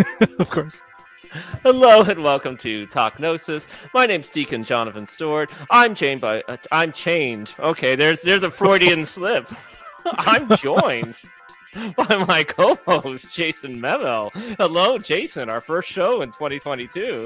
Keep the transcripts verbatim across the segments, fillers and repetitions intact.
Of course. Hello and welcome to Talknosis. My name's Deacon Jonathan Stewart. I'm chained by. Uh, I'm chained. Okay, there's there's a Freudian slip. I'm joined by my co-host Jason Memo. Hello, Jason. Our first show in twenty twenty-two.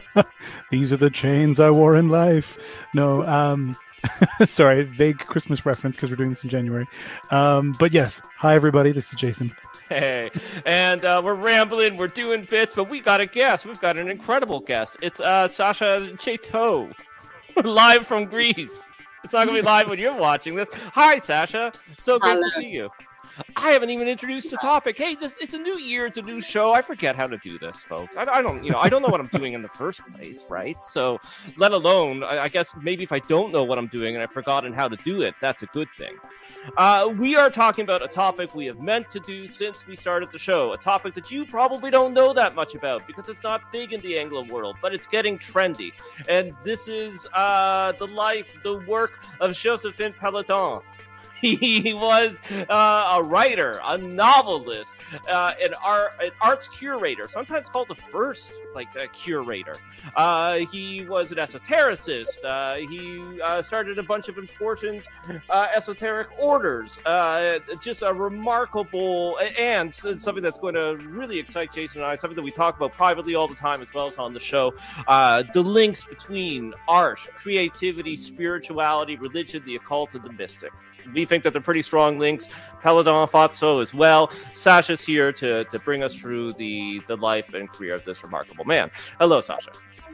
These are the chains I wore in life. No, um, sorry, vague Christmas reference because we're doing this in January. Um, but yes, hi everybody. This is Jason. Hey, and uh, we're rambling, we're doing bits, but we got a guest. We've got an incredible guest. It's uh, Sasha Chateau, live from Greece. It's not going to be live when you're watching this. Hi, Sasha. So great Hello. to see you. I haven't even introduced the topic. Hey, this it's a new year, it's a new show. I forget how to do this, folks. I, I don't, you know, I don't know what I'm doing in the first place, right? So, let alone, I, I guess maybe if I don't know what I'm doing and I've forgotten how to do it, that's a good thing. Uh, we are talking about a topic we have meant to do since we started the show, a topic that you probably don't know that much about because it's not big in the Anglo world, but it's getting trendy. And this is uh, the life, the work of Josephine Peloton. He was uh, a writer, a novelist, uh, an, art, an arts curator, sometimes called the first like uh, curator. Uh, he was an esotericist. Uh, he uh, started a bunch of important uh, esoteric orders. Uh, just a remarkable, and something that's going to really excite Jason and I, something that we talk about privately all the time as well as on the show, uh, the links between art, creativity, spirituality, religion, the occult, and the mystic. We think that they're pretty strong links. Peloton thought so as well. Sasha's here to, to bring us through the, the life and career of this remarkable man. Hello, Sasha.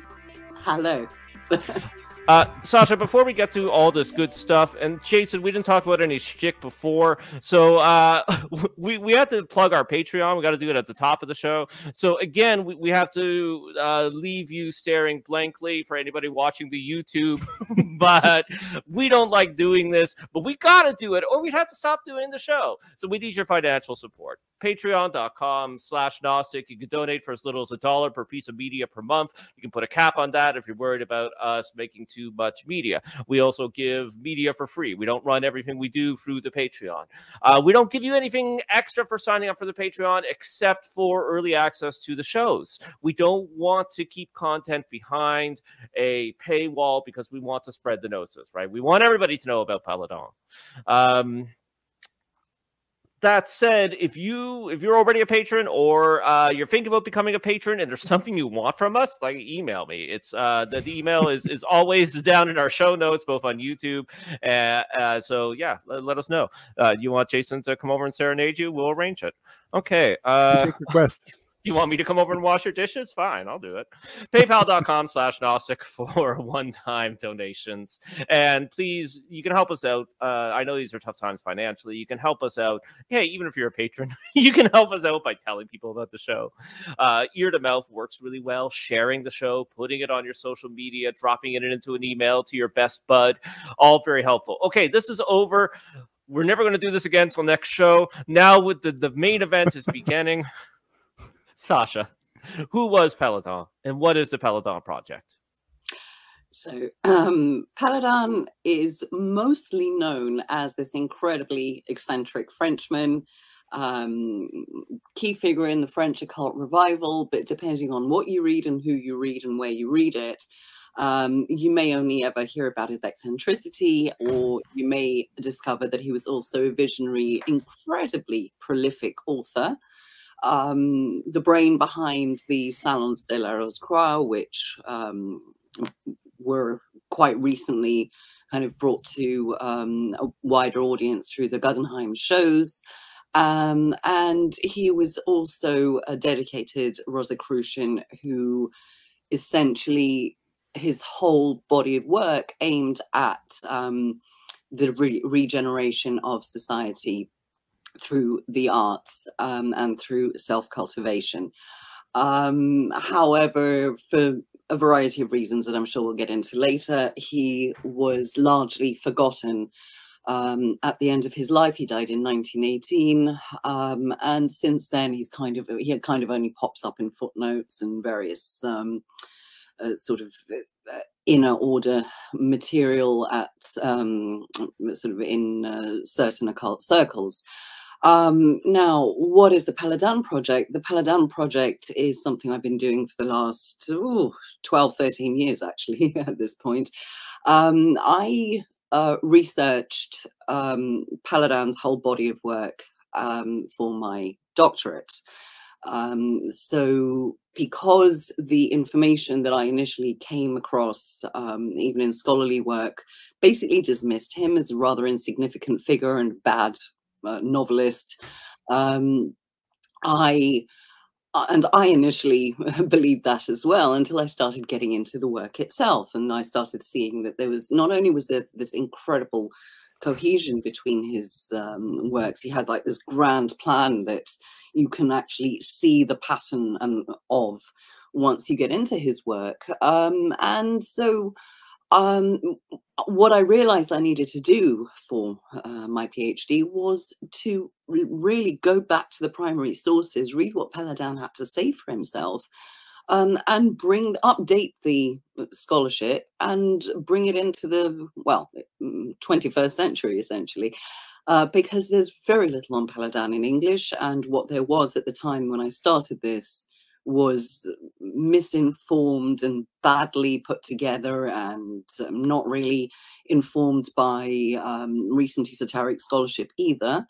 Hello. Uh, Sasha, before we get to all this good stuff, and Jason, we didn't talk about any shtick before, so uh, we, we have to plug our Patreon. We got to do it at the top of the show. So again, we, we have to uh, leave you staring blankly for anybody watching the YouTube, but we don't like doing this, but we got to do it, or we'd have to stop doing the show. So we need your financial support. Patreon.com slash Gnostic. You can donate for as little as a dollar per piece of media per month. You can put a cap on that if you're worried about us making too much media. We also give media for free. We don't run everything we do through the Patreon. Uh, we don't give you anything extra for signing up for the Patreon except for early access to the shows. We don't want to keep content behind a paywall because we want to spread the gnosis, right? We want everybody to know about Peloton. Um, That said, if you if you're already a patron or uh, you're thinking about becoming a patron and there's something you want from us, like email me. It's uh, the, the email is is always down in our show notes, both on YouTube. Uh, uh, so yeah, let, let us know. Uh, you want Jason to come over and serenade you? We'll arrange it. Okay. Uh, Take requests. You want me to come over and wash your dishes? Fine, I'll do it. PayPal.com slash Gnostic for one-time donations. And please, you can help us out. Uh, I know these are tough times financially. You can help us out. Hey, even if you're a patron, you can help us out by telling people about the show. Uh, ear to mouth works really well. Sharing the show, putting it on your social media, dropping it into an email to your best bud, all very helpful. Okay, this is over. We're never going to do this again until next show. Now with the, the main event is beginning. Sasha, who was Peloton and what is the Peloton project? So, um, Peloton is mostly known as this incredibly eccentric Frenchman, um, key figure in the French occult revival, but depending on what you read and who you read and where you read it, um, you may only ever hear about his eccentricity, or you may discover that he was also a visionary, incredibly prolific author. Um, the brain behind the Salons de la Rose-Croix, which um, were quite recently kind of brought to um, a wider audience through the Guggenheim shows. Um, and he was also a dedicated Rosicrucian who essentially his whole body of work aimed at um, the re regeneration of society through the arts um, and through self-cultivation. Um, however, for a variety of reasons that I'm sure we'll get into later, he was largely forgotten um, at the end of his life. He died in nineteen eighteen, um, and since then he's kind of he kind of only pops up in footnotes and various um, uh, sort of uh, inner order material at um, sort of in uh, certain occult circles. Um, now, what is the Paladin Project? The Paladin Project is something I've been doing for the last ooh, twelve, thirteen years, actually, at this point. Um, I uh, researched um, Paladin's whole body of work um, for my doctorate. Um, so because the information that I initially came across, um, even in scholarly work, basically dismissed him as a rather insignificant figure and bad uh, novelist, um, I uh, and I initially believed that as well until I started getting into the work itself, and I started seeing that there was not only was there this incredible cohesion between his um, works, he had like this grand plan that you can actually see the pattern and of once you get into his work, um, and so. Um, what I realized I needed to do for uh, my PhD was to re really go back to the primary sources, read what Paladin had to say for himself, um, and bring update the scholarship and bring it into the, well, twenty-first century, essentially. Uh, because there's very little on Paladin in English, and what there was at the time when I started this was misinformed and badly put together, and um, not really informed by um, recent esoteric scholarship either.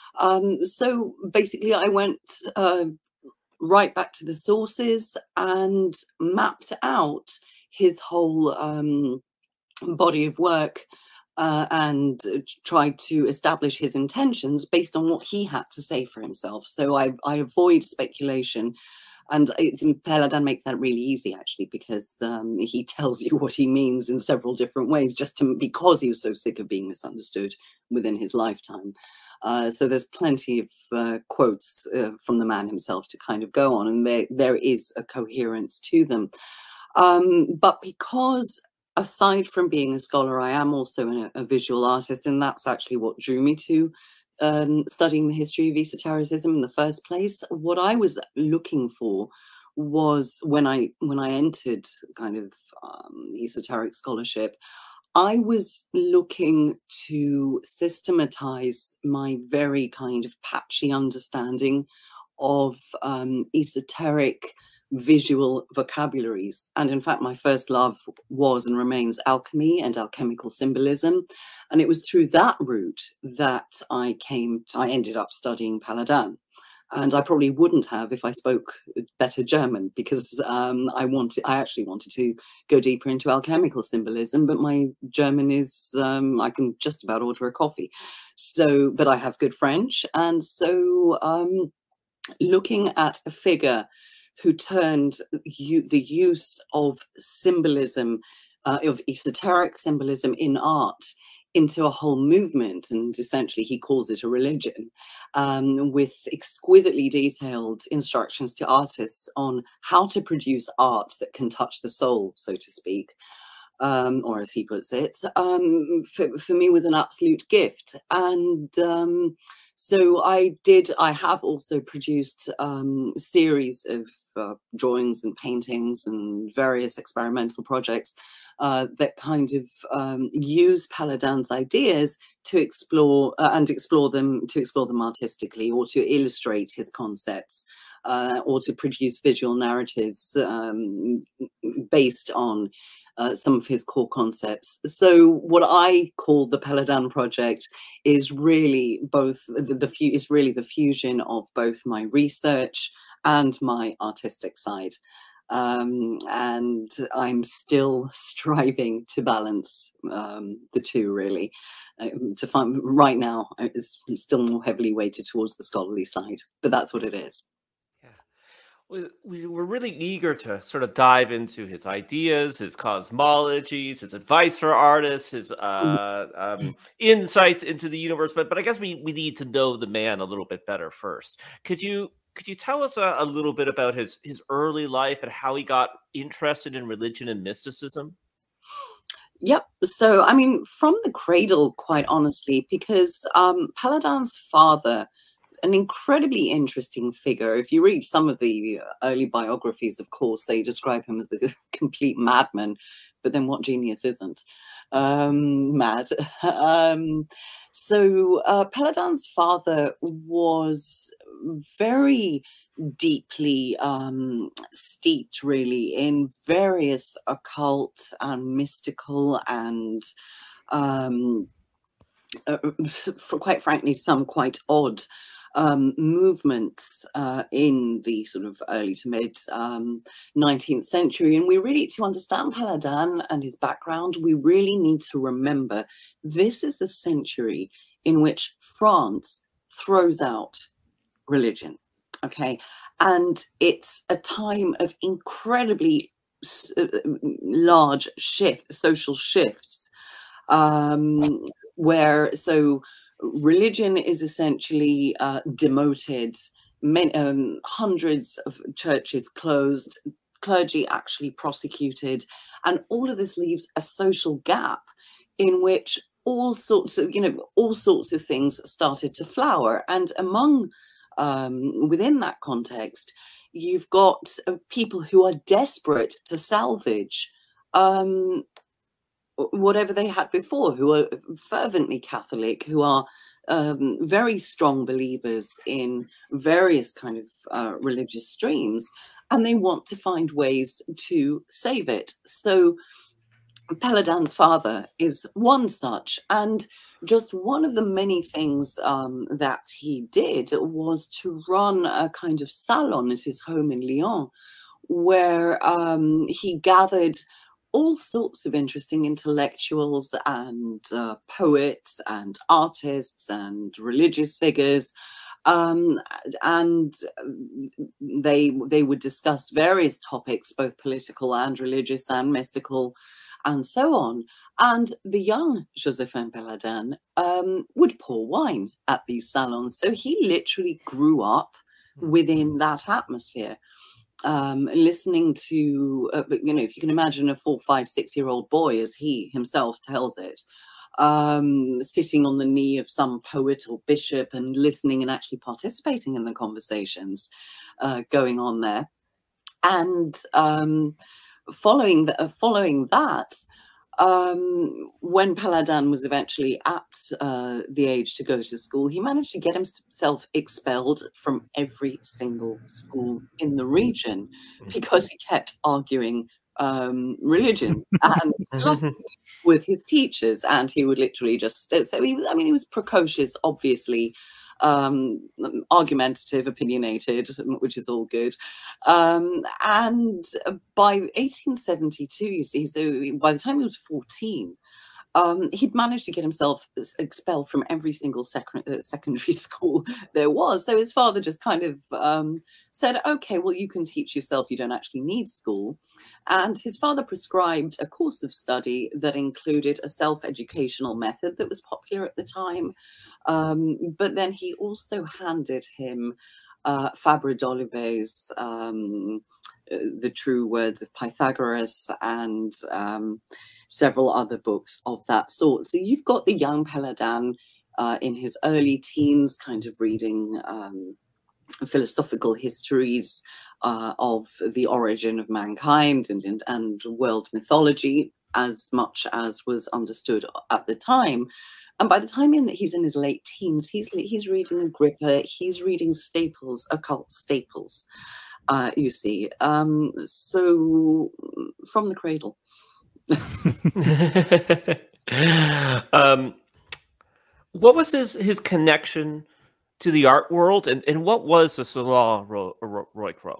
Um, so basically, I went uh, right back to the sources and mapped out his whole um, body of work. Uh, and tried to establish his intentions based on what he had to say for himself. So I, I avoid speculation. And it's, Paladin makes that really easy, actually, because um, he tells you what he means in several different ways, just to, because he was so sick of being misunderstood within his lifetime. Uh, so there's plenty of uh, quotes uh, from the man himself to kind of go on, and there, there is a coherence to them. Um, but because aside from being a scholar, I am also a, a visual artist, and that's actually what drew me to um, studying the history of esotericism in the first place. What I was looking for was when I when I entered kind of um, esoteric scholarship, I was looking to systematize my very kind of patchy understanding of um, esoteric visual vocabularies. And in fact, my first love was and remains alchemy and alchemical symbolism. And it was through that route that I came, to, I ended up studying Paladin. And I probably wouldn't have if I spoke better German, because um, I wanted, I actually wanted to go deeper into alchemical symbolism, but my German is, um, I can just about order a coffee. So, but I have good French. And so um, looking at a figure who turned you, the use of symbolism, uh, of esoteric symbolism in art, into a whole movement, and essentially he calls it a religion, um, with exquisitely detailed instructions to artists on how to produce art that can touch the soul, so to speak, um, or as he puts it, um, for, for me was an absolute gift. And um, so I did, I have also produced um, a series of uh, drawings and paintings and various experimental projects uh, that kind of um, use Paladin's ideas to explore uh, and explore them, to explore them artistically, or to illustrate his concepts, uh, or to produce visual narratives um, based on Uh, some of his core concepts. So what I call the Paladin Project is really both the, the is really the fusion of both my research and my artistic side, um, and I'm still striving to balance um, the two, really. Uh, to find right now, it's still more heavily weighted towards the scholarly side, but that's what it is. We, we were really eager to sort of dive into his ideas, his cosmologies, his advice for artists, his uh, um, insights into the universe. But but I guess we, we need to know the man a little bit better first. Could you could you tell us a, a little bit about his his early life and how he got interested in religion and mysticism? Yep. So I mean, from the cradle, quite honestly, because um, Paladin's father, an incredibly interesting figure. If you read some of the early biographies, of course, they describe him as the complete madman, but then what genius isn't um, mad? um, So uh, Paladan's father was very deeply um, steeped, really, in various occult and mystical and, um, uh, for quite frankly, some quite odd um, movements uh, in the sort of early to mid um, nineteenth century. And we really, to understand Paladan and his background, we really need to remember this is the century in which France throws out religion. Okay. And it's a time of incredibly large shift, social shifts, um, where so religion is essentially uh, demoted, many, um, hundreds of churches closed, clergy actually prosecuted, and all of this leaves a social gap in which all sorts of, you know, all sorts of things started to flower. And among, um, within that context, you've got uh, people who are desperate to salvage um, whatever they had before, who are fervently Catholic, who are um, very strong believers in various kind of uh, religious streams, and they want to find ways to save it. So Paladan's father is one such, and just one of the many things um, that he did was to run a kind of salon at his home in Lyon, where um, he gathered all sorts of interesting intellectuals and uh, poets and artists and religious figures, um, and they they would discuss various topics, both political and religious and mystical, and so on. And the young Joséphin Paladan um, would pour wine at these salons. So he literally grew up within that atmosphere. Um, listening to, uh, you know, if you can imagine a four, five, six-year-old boy, as he himself tells it, um, sitting on the knee of some poet or bishop and listening and actually participating in the conversations uh, going on there. And um, following, the, uh, following that, um, when Paladan was eventually at uh, the age to go to school, he managed to get himself expelled from every single school in the region because he kept arguing um, religion and philosophy with his teachers, and he would literally just, so he was, I mean, he was precocious, obviously, um argumentative, opinionated, which is all good, um and by eighteen seventy-two, you see, so by the time he was fourteen, um he'd managed to get himself expelled from every single sec uh, secondary school there was. So his father just kind of um said, okay, well, you can teach yourself, you don't actually need school. And his father prescribed a course of study that included a self-educational method that was popular at the time. Um, but then he also handed him uh, Fabre d'Olivet's um, The True Words of Pythagoras, and um, several other books of that sort. So you've got the young Paladan uh, in his early teens, kind of reading um, philosophical histories uh, of the origin of mankind and, and, and world mythology, as much as was understood at the time. And by the time in, he's in his late teens, he's he's reading Agrippa, he's reading staples, occult staples, uh, you see. Um, so from the cradle. um, what was his, his connection to the art world, and, and what was the Salon Roycroix?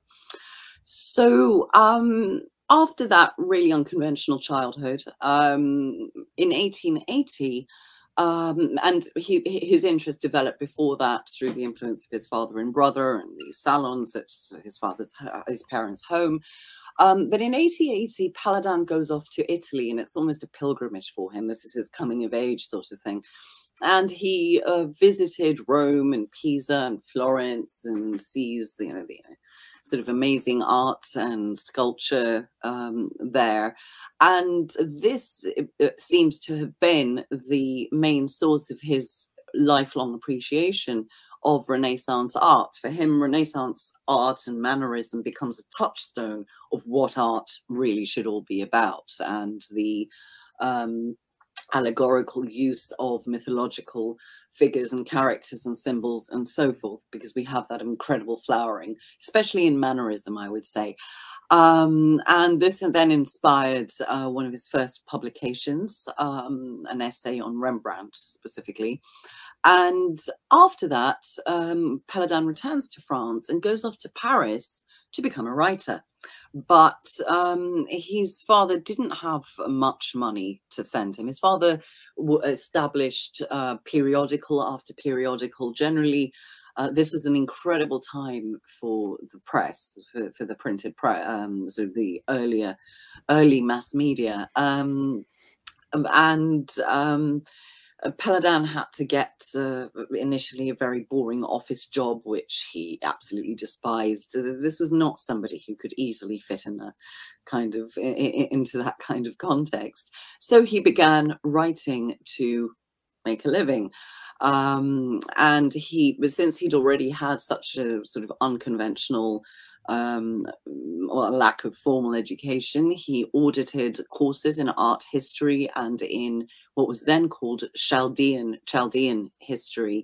So um, after that really unconventional childhood, um, in eighteen eighty, um, and he, his interest developed before that through the influence of his father and brother and these salons at his father's, his parents' home. Um, but in eighteen eighty, Paladan goes off to Italy, and it's almost a pilgrimage for him. This is his coming of age sort of thing. And he uh, visited Rome and Pisa and Florence, and sees, you know, the sort of amazing art and sculpture um, there. And this it, it seems to have been the main source of his lifelong appreciation of Renaissance art. For him, Renaissance art and mannerism becomes a touchstone of what art really should all be about. And the um, allegorical use of mythological figures and characters and symbols and so forth, because we have that incredible flowering, especially in mannerism, I would say. Um, and this then inspired uh, one of his first publications, um, an essay on Rembrandt specifically. And after that, um, Paladin returns to France and goes off to Paris to become a writer. But um, his father didn't have much money to send him. His father established uh, periodical after periodical. Generally, uh, this was an incredible time for the press, for, for the printed press, um, so the earlier, early mass media. Um, and um, Paladin had to get uh, initially a very boring office job, which he absolutely despised. This was not somebody who could easily fit in a kind of in, into that kind of context. So he began writing to make a living. Um, and he, since he'd already had such a sort of unconventional Um, or a lack of formal education, he audited courses in art history and in what was then called Chaldean Chaldean history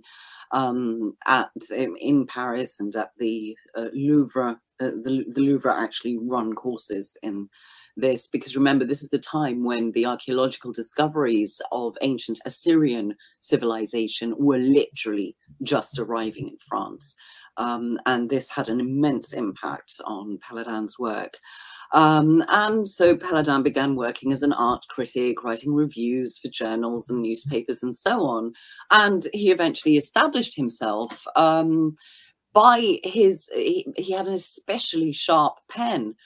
um, at in Paris and at the uh, Louvre. Uh, the, the Louvre actually run courses in this, because remember, this is the time when the archaeological discoveries of ancient Assyrian civilization were literally just arriving in France. Um, and this had an immense impact on Paladin's work. Um, and so Paladin began working as an art critic, writing reviews for journals and newspapers and so on. And he eventually established himself um, by his, he, he had an especially sharp pen,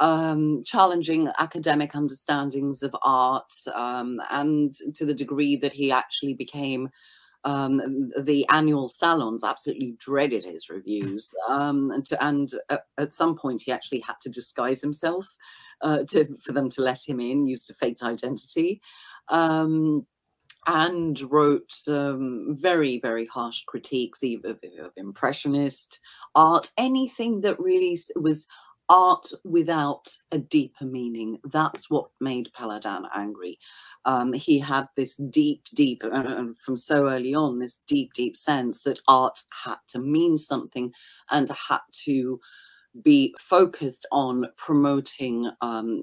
um, challenging academic understandings of art, um, and to the degree that he actually became Um, the annual salons absolutely dreaded his reviews, um, and, to, and uh, at some point he actually had to disguise himself uh, to, for them to let him in, used a faked identity, um, and wrote um, very, very harsh critiques of, of impressionist art, anything that really was art without a deeper meaning. That's what made Paladin angry. Um, he had this deep, deep, uh, from so early on, this deep, deep sense that art had to mean something and had to be focused on promoting um,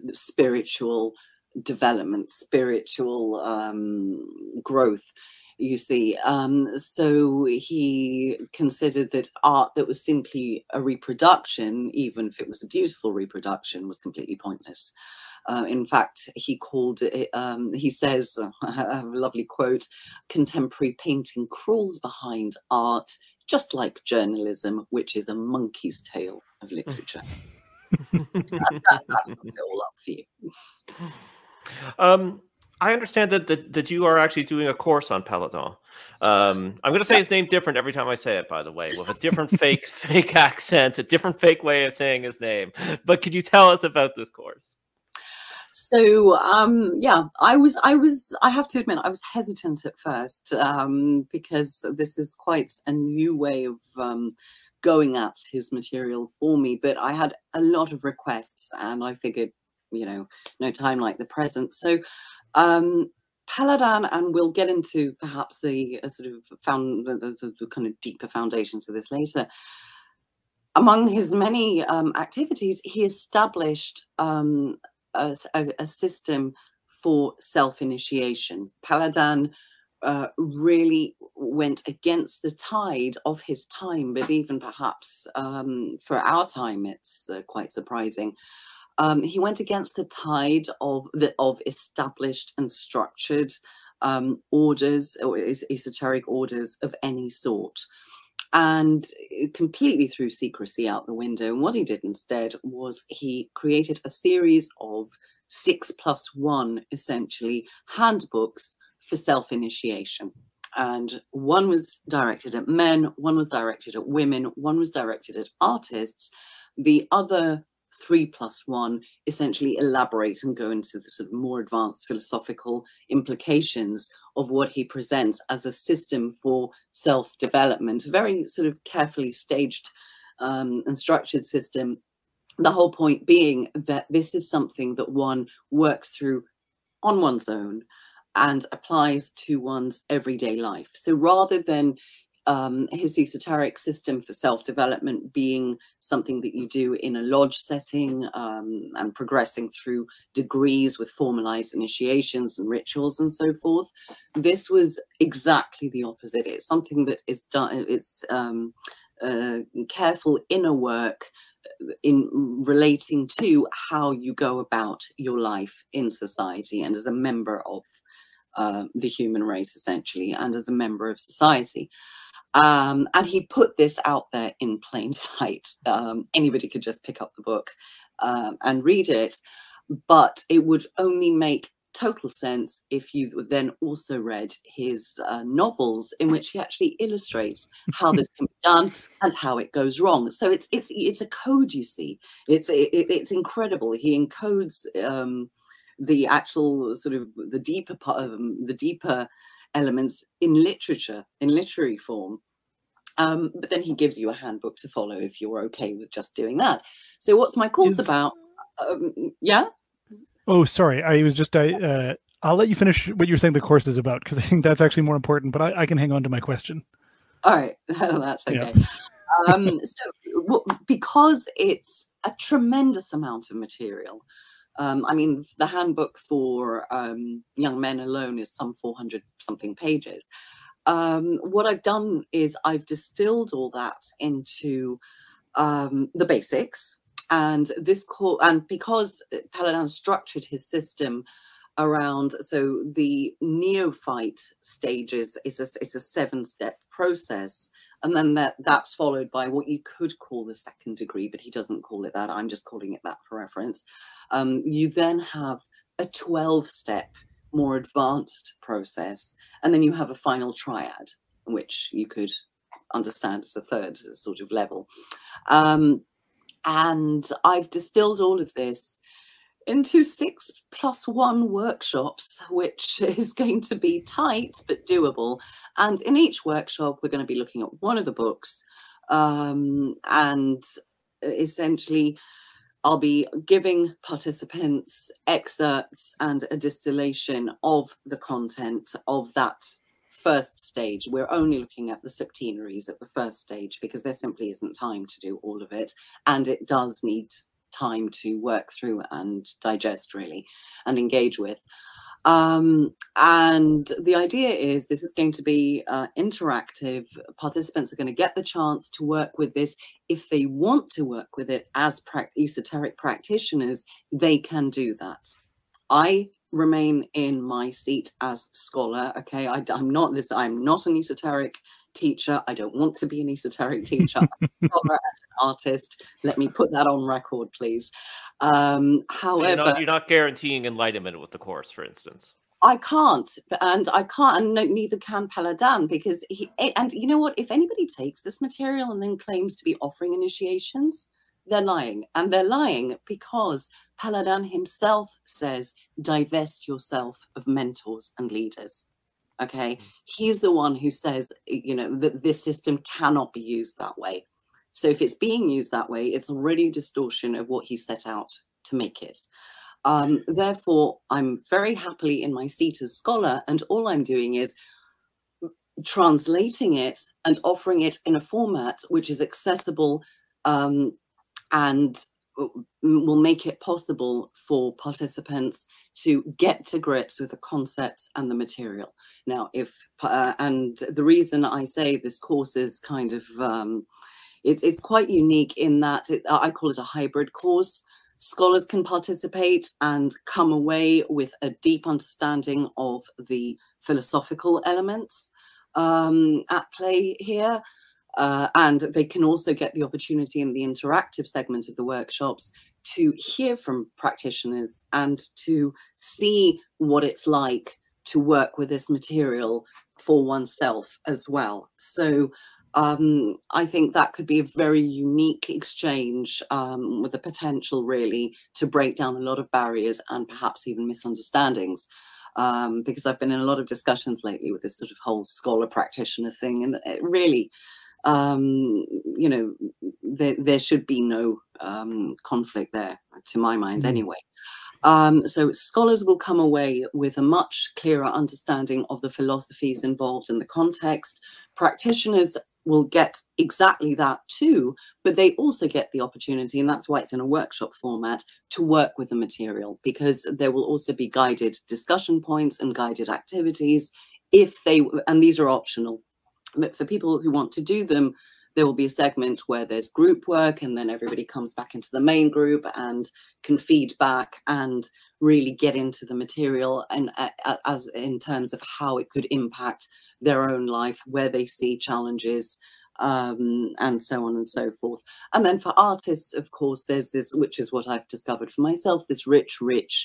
spiritual development, spiritual um, growth, you see. Um, so he considered that art that was simply a reproduction, even if it was a beautiful reproduction, was completely pointless. Uh, in fact, he called it, um, he says, uh, I have a lovely quote, "Contemporary painting crawls behind art, just like journalism, which is a monkey's tail of literature." that, that, that's it all up for you. Um, I understand that, that that you are actually doing a course on Paladin. Um, I'm going to say his name different every time I say it, by the way, with a different fake fake accent, a different fake way of saying his name. But could you tell us about this course? So um, yeah, I was, I was, I have to admit, I was hesitant at first um, because this is quite a new way of um, going at his material for me. But I had a lot of requests, and I figured, you know, no time like the present. So um, Paladin, and we'll get into perhaps the uh, sort of found the, the, the kind of deeper foundations of this later. Among his many um, activities, he established um, A, a, a system for self-initiation. Paladin uh, really went against the tide of his time, but even perhaps um, for our time, it's uh, quite surprising. Um, he went against the tide of the of established and structured um, orders or esoteric orders of any sort, and completely threw secrecy out the window. And what he did instead was he created a series of six plus one, essentially, handbooks for self-initiation. And one was directed at men, one was directed at women, one was directed at artists. The other three plus one essentially elaborate and go into the sort of more advanced philosophical implications of what he presents as a system for self-development, a very sort of carefully staged um, and structured system. The whole point being that this is something that one works through on one's own, and applies to one's everyday life. So rather than um, his esoteric system for self-development being something that you do in a lodge setting um, and progressing through degrees with formalized initiations and rituals and so forth, this was exactly the opposite. It's something that is done, it's um, uh, careful inner work in relating to how you go about your life in society and as a member of uh, the human race, essentially, and as a member of society. Um, and he put this out there in plain sight. Um, anybody could just pick up the book um, and read it, but it would only make total sense if you then also read his uh, novels, in which he actually illustrates how this can be done and how it goes wrong. So it's it's it's a code, you see. It's it, it's incredible. He encodes um, the actual sort of the deeper part of um, the deeper elements in literature, in literary form. Um, but then he gives you a handbook to follow if you're okay with just doing that. So what's my course Is... about? Um, yeah? Oh, sorry. I was just, I, uh, I'll let you finish what you're saying the course is about, because I think that's actually more important, but I, I can hang on to my question. All right. That's okay. Yeah. um, so because it's a tremendous amount of material, Um, I mean, the handbook for um, young men alone is some four hundred something pages. Um, what I've done is I've distilled all that into um, the basics, and this core, and because Paladin structured his system around, so the neophyte stages is a, it's a seven-step process, and then that that's followed by what you could call the second degree, but he doesn't call it that. I'm just calling it that for reference. Um, you then have a twelve-step, more advanced process, and then you have a final triad, which you could understand as a third sort of level. Um, and I've distilled all of this into six plus one workshops, which is going to be tight but doable. And in each workshop, we're going to be looking at one of the books, um, and essentially I'll be giving participants excerpts and a distillation of the content of that first stage. We're only looking at the septenaries at the first stage because there simply isn't time to do all of it, and it does need time to work through and digest, really, and engage with. Um, and the idea is this is going to be uh, interactive. Participants are going to get the chance to work with this. If they want to work with it as pra esoteric practitioners, they can do that. I remain in my seat as scholar. Okay, I, I'm not this. I'm not an esoteric teacher. I don't want to be an esoteric teacher. I'm a scholar and an artist. Let me put that on record, please. Um, however, so you're, not, you're not guaranteeing enlightenment with the course, for instance. I can't, and I can't, and no, neither can Paladin, because he. And you know what? If anybody takes this material and then claims to be offering initiations, they're lying, and they're lying because Paladin himself says, divest yourself of mentors and leaders. Okay, mm. He's the one who says, you know, that this system cannot be used that way. So if it's being used that way, it's already a distortion of what he set out to make it. Um, therefore, I'm very happily in my seat as scholar, and all I'm doing is translating it and offering it in a format which is accessible um, and will make it possible for participants to get to grips with the concepts and the material. Now, if uh, and the reason I say this course is kind of um, it's it's quite unique in that it, I call it a hybrid course. Scholars can participate and come away with a deep understanding of the philosophical elements um, at play here. Uh, and they can also get the opportunity in the interactive segment of the workshops to hear from practitioners and to see what it's like to work with this material for oneself as well. So um, I think that could be a very unique exchange um, with the potential really to break down a lot of barriers and perhaps even misunderstandings. Um, because I've been in a lot of discussions lately with this sort of whole scholar practitioner thing, and it really, um, you know, there, there should be no um, conflict there, to my mind, mm. anyway. Um, so scholars will come away with a much clearer understanding of the philosophies involved in the context. Practitioners will get exactly that too, but they also get the opportunity, and that's why it's in a workshop format, to work with the material, because there will also be guided discussion points and guided activities if they, and these are optional, but for people who want to do them, there will be a segment where there's group work, and then everybody comes back into the main group and can feed back and really get into the material, and uh, as in terms of how it could impact their own life, where they see challenges, um, and so on and so forth. And then for artists, of course, there's this, which is what I've discovered for myself, this rich, rich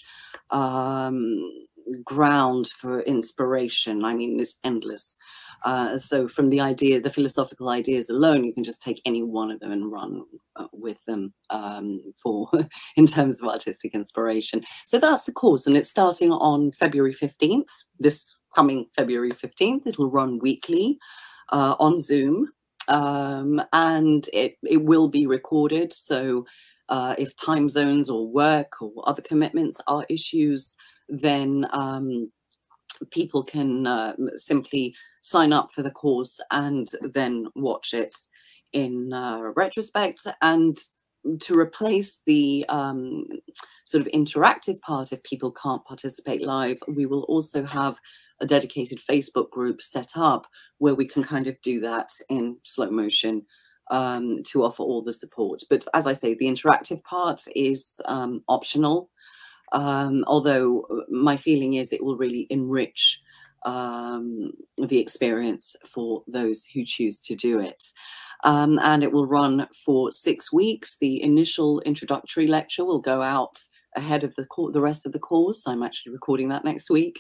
um, ground for inspiration. I mean, it's endless. Uh, so from the idea, the philosophical ideas alone, you can just take any one of them and run uh, with them um, for in terms of artistic inspiration. So that's the course, and it's starting on February fifteenth, this coming February fifteenth. It'll run weekly uh, on Zoom, um, and it, it will be recorded. So uh, if time zones or work or other commitments are issues, then um, people can uh, simply sign up for the course and then watch it in uh, retrospect. And to replace the um, sort of interactive part, if people can't participate live, we will also have a dedicated Facebook group set up where we can kind of do that in slow motion um, to offer all the support. But as I say, the interactive part is um, optional. Um, although my feeling is it will really enrich um, the experience for those who choose to do it. Um, and it will run for six weeks. The initial introductory lecture will go out ahead of the, the rest of the course. I'm actually recording that next week.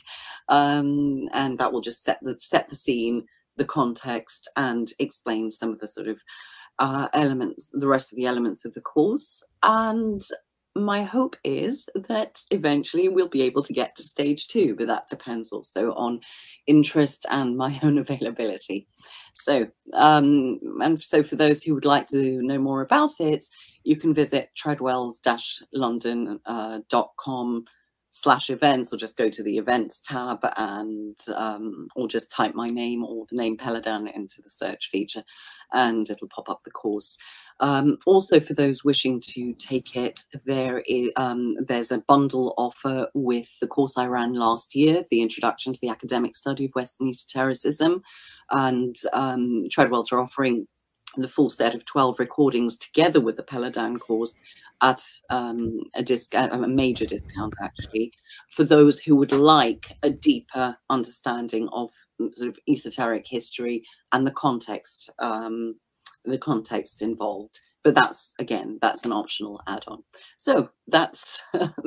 Um, and that will just set the, set the scene, the context, and explain some of the sort of uh, elements, the rest of the elements of the course. And my hope is that eventually we'll be able to get to stage two, but that depends also on interest and my own availability. So, um, and so for those who would like to know more about it, you can visit treadwells dash london dot com slash events, or just go to the events tab and um, or just type my name or the name Peladan into the search feature and it'll pop up the course. Um, also, for those wishing to take it, there is um, there's a bundle offer with the course I ran last year, the Introduction to the Academic Study of Western Esotericism, and um, Treadwells are offering the full set of twelve recordings together with the Peladan course at um, a, disc a major discount, actually, for those who would like a deeper understanding of sort of esoteric history and the context, um, the context involved. But that's, again, that's an optional add-on. So that's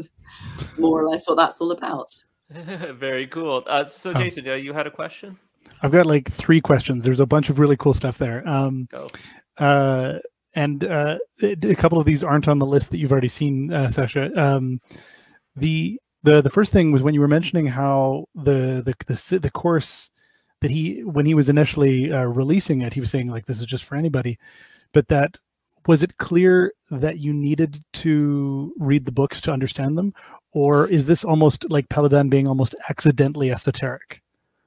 more or less what that's all about. Very cool. Uh, so, Jason, oh. you had a question? I've got like three questions. There's a bunch of really cool stuff there. Um, Go. Uh, and uh, a couple of these aren't on the list that you've already seen, uh, Sasha. Um, the the the first thing was when you were mentioning how the the the, the course that he, when he was initially uh, releasing it, he was saying like this is just for anybody, but that was it clear that you needed to read the books to understand them, or is this almost like Peladan being almost accidentally esoteric?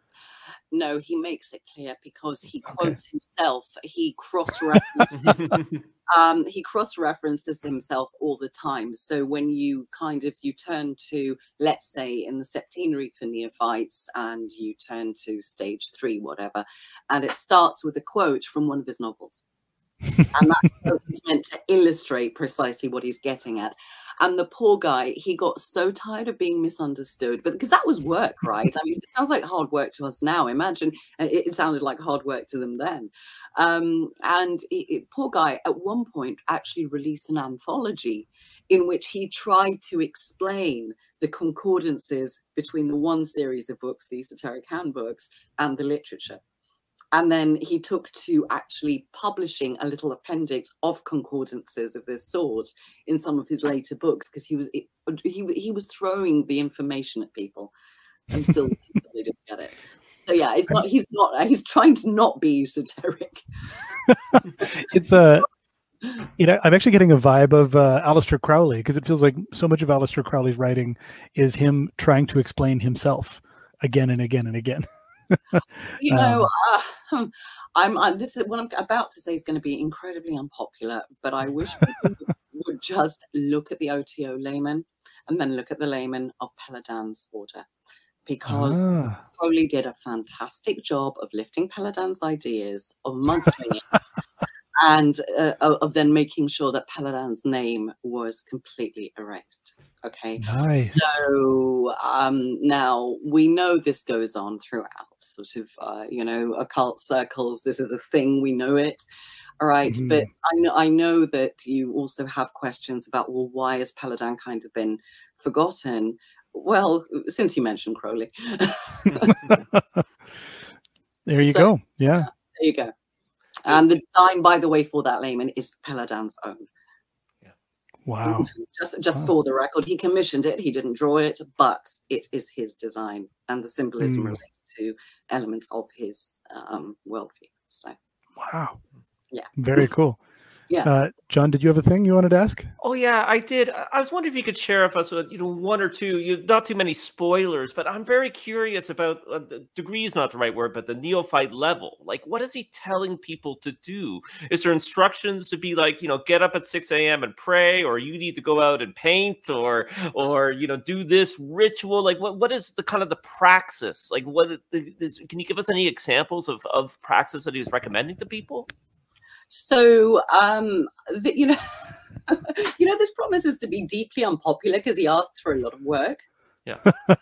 No, he makes it clear because he quotes okay. himself. He cross-references um, he cross-references himself all the time. So when you kind of you turn to, let's say, in the Septenary for Neophytes, and you turn to stage three, whatever, and it starts with a quote from one of his novels. And that quote is meant to illustrate precisely what he's getting at. And the poor guy, he got so tired of being misunderstood, but because that was work, right? I mean, it sounds like hard work to us now. Imagine it, it sounded like hard work to them then. Um, and it, it, poor guy, at one point, actually released an anthology in which he tried to explain the concordances between the one series of books, the Esoteric Handbooks, and the literature. And then he took to actually publishing a little appendix of concordances of this sort in some of his later books, because he was he he was throwing the information at people, and still they didn't get it. So yeah, it's not he's not he's trying to not be esoteric. It's a You know, I'm actually getting a vibe of uh, Aleister Crowley, because it feels like so much of Aleister Crowley's writing is him trying to explain himself again and again and again. You know, um, uh, I'm, I'm this is what I'm about to say is going to be incredibly unpopular, but I wish people would, would just look at the O T O layman and then look at the layman of Peladan's order, because ah. Crowley did a fantastic job of lifting Peladan's ideas, of mudslinging, and uh, of then making sure that Peladan's name was completely erased. Okay, Nice. so um, now we know this goes on throughout sort of, uh, you know, occult circles. This is a thing, we know it. All right, Mm-hmm. but I know, I know that you also have questions about, well, why has Peladan kind of been forgotten? Well, since you mentioned Crowley. There you So, go. Yeah. There you go. And the design, by the way, for that layman is Peladan's own. Wow. Just just Wow. for the record, he commissioned it. He didn't draw it, but it is his design, and the symbolism Mm. relates to elements of his um, worldview. So, Wow. yeah. Very cool. Yeah. Uh, John, did you have a thing you wanted to ask? Oh yeah, I did. I I was wondering if you could share with us, uh, you know, one or two, you, not too many spoilers, but I'm very curious about uh, the degree is not the right word, but the neophyte level. Like, what is he telling people to do? Is there instructions to be like, you know, get up at six A M and pray, or you need to go out and paint, or, or you know, do this ritual? Like, what, what is the kind of the praxis? Like, what is, can you give us any examples of of praxis that he's recommending to people? So, um, the, you know, you know, this promises to be deeply unpopular because he asks for a lot of work. Yeah.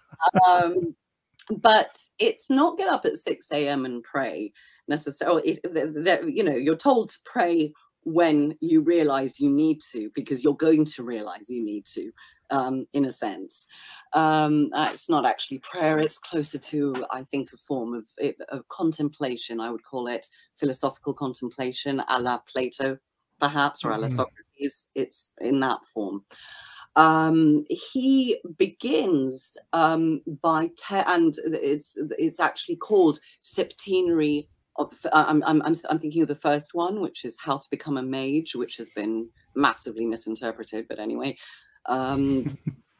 um, but it's not get up at six A M and pray necessarily. It, you know, you're told to pray when you realize you need to, because you're going to realize you need to, um, in a sense. Um, uh, it's not actually prayer. It's closer to, I think, a form of, of contemplation. I would call it philosophical contemplation, a la Plato, perhaps, or a la Mhm. Socrates. It's in that form. Um, he begins um, by, te and it's it's actually called septenary. Of, I'm, I'm, I'm, I'm thinking of the first one, which is How to Become a Mage, which has been massively misinterpreted. But anyway, um,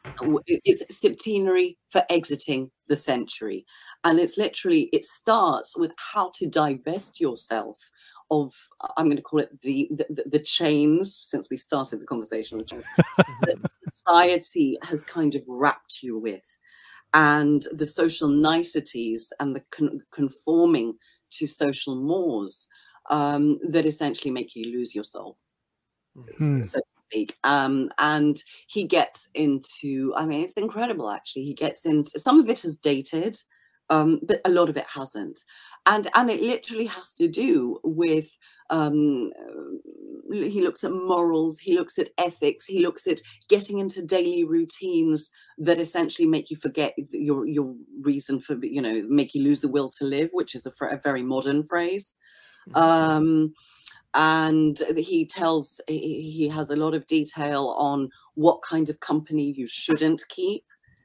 it's septenary for exiting the century. And it's literally, it starts with how to divest yourself of, I'm going to call it the, the, the chains, since we started the conversation on chains, that society has kind of wrapped you with, and the social niceties and the con conforming to social mores um, that essentially make you lose your soul, Hmm. so to speak. Um, and he gets into, I mean, it's incredible, actually. He gets into, some of it is dated, um, but a lot of it hasn't. And, and it literally has to do with, um, he looks at morals, he looks at ethics, he looks at getting into daily routines that essentially make you forget your, your reason for, you know, make you lose the will to live, which is a, a very modern phrase. Um, and he tells, he has a lot of detail on what kind of company you shouldn't keep,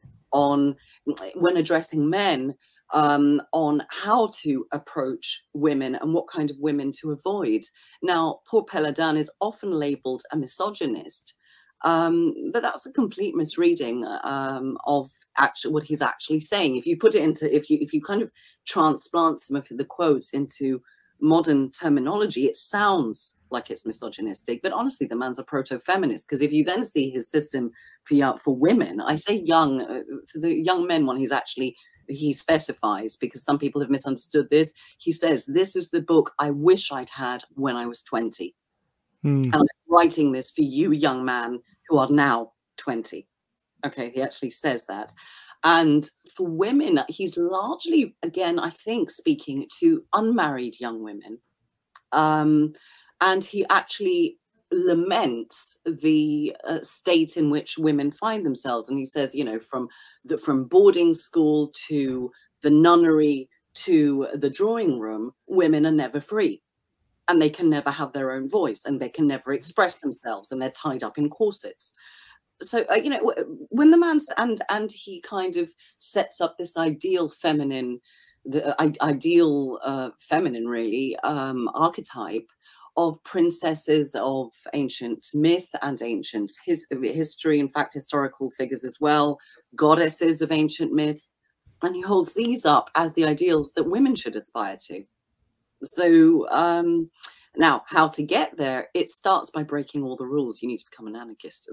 on when addressing men, um, on how to approach women and what kind of women to avoid. Now, poor Peladan is often labeled a misogynist, um, but that's a complete misreading um, of actually what he's actually saying. If you put it into, if you if you kind of transplant some of the quotes into modern terminology, it sounds like it's misogynistic, but honestly, the man's a proto-feminist, because if you then see his system for young, for women, I say young, uh, for the young men one, he's actually, he specifies, because some people have misunderstood this, he says, this is the book I wish I'd had when I was twenty. Hmm. And I'm writing this for you, young man, who are now twenty. Okay, he actually says that. And for women, he's largely, again, I think, speaking to unmarried young women. Um, and he actually laments the uh, state in which women find themselves. And he says, you know, from the, from boarding school to the nunnery to the drawing room, women are never free. And they can never have their own voice, and they can never express themselves, and they're tied up in corsets. So, uh, you know, when the man's, and, and he kind of sets up this ideal feminine, the uh, ideal uh, feminine, really, um, archetype of princesses of ancient myth and ancient his, history, in fact, historical figures as well, goddesses of ancient myth. And he holds these up as the ideals that women should aspire to. So um, now, how to get there? It starts by breaking all the rules. You need to become an anarchist.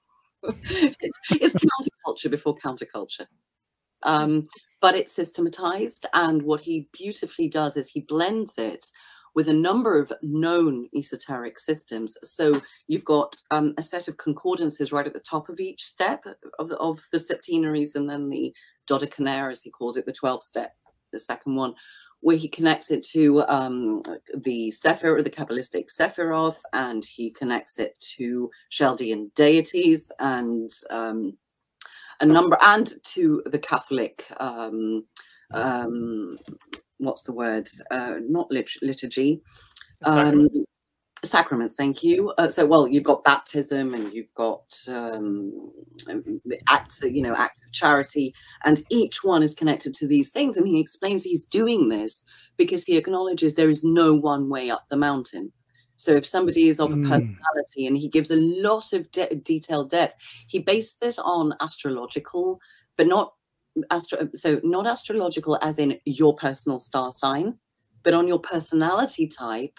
it's, it's counterculture before counterculture. Um, but it's systematized. And what he beautifully does is he blends it with a number of known esoteric systems. So you've got um, a set of concordances right at the top of each step of the, of the septenaries, and then the dodecanear, as he calls it, the twelfth step, the second one, where he connects it to um, the Sephir, the Kabbalistic Sephiroth, and he connects it to Chaldean deities and um, a number, and to the Catholic, um, um, what's the word? Uh, not lit liturgy. Um, sacraments. Sacraments, thank you. Uh, so, well, you've got baptism, and you've got um, acts, you know, acts of charity, and each one is connected to these things. And he explains he's doing this because he acknowledges there is no one way up the mountain. So, if somebody is of a personality, and he gives a lot of de detailed depth, he bases it on astrological, but not astro. So, not astrological as in your personal star sign, but on your personality type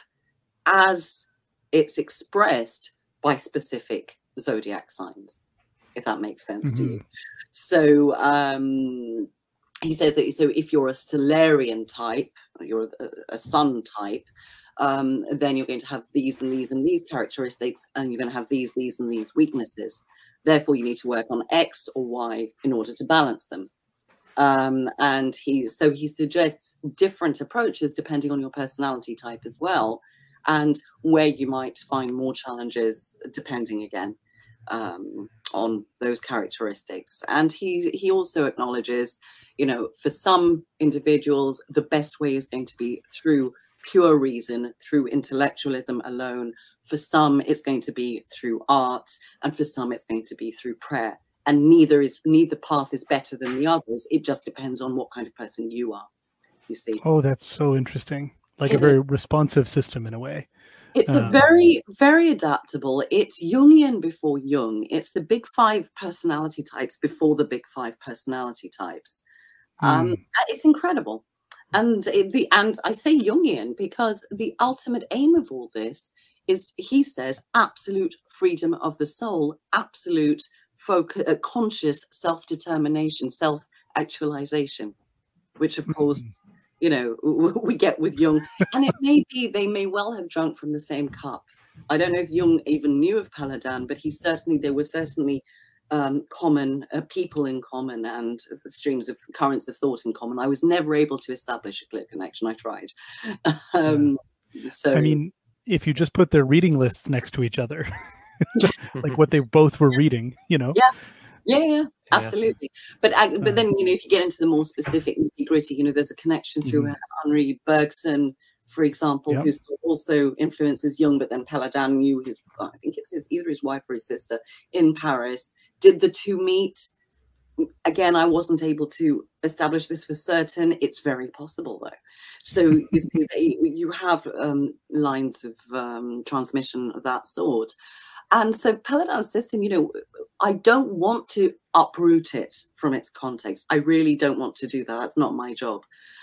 as it's expressed by specific zodiac signs, if that makes sense mm-hmm. to you. So um, he says that, so if you're a Solarian type, you're a, a sun type, um, then you're going to have these and these and these characteristics, and you're going to have these, these and these weaknesses. Therefore, you need to work on X or Y in order to balance them. Um, and he, so he suggests different approaches depending on your personality type as well, and where you might find more challenges depending again um, on those characteristics. And he he also acknowledges, you know, for some individuals, the best way is going to be through pure reason, through intellectualism alone. For some, it's going to be through art, and for some, it's going to be through prayer. And neither is neither path is better than the others. It just depends on what kind of person you are, you see. Oh, that's so interesting. Like a very responsive system in a way. It's um, a very, very adaptable. It's Jungian before Jung. It's the big five personality types before the big five personality types. Mm. Um, it's incredible. And it, the and I say Jungian because the ultimate aim of all this is, he says, absolute freedom of the soul, absolute focus, uh, conscious self-determination, self-actualization, which of course, mm. you know, we get with Jung. And it may be they may well have drunk from the same cup. I don't know if Jung even knew of Paladin, but he certainly, there were certainly um, common uh, people in common, and streams of currents of thought in common. I was never able to establish a clear connection. I tried. um, yeah. So, I mean, if you just put their reading lists next to each other, like what they both were reading, you know? Yeah. Yeah, yeah, absolutely. Yeah. But uh, but then, you know, if you get into the more specific nitty gritty, you know, there's a connection through mm. Henri Bergson, for example, yep. who also influences Jung, but then Paladin knew his, I think it's his, either his wife or his sister in Paris. Did the two meet? Again, I wasn't able to establish this for certain. It's very possible, though. So you see, they, you have um, lines of um, transmission of that sort. And so Paladin's system, you know, I don't want to uproot it from its context. I really don't want to do that. That's not my job.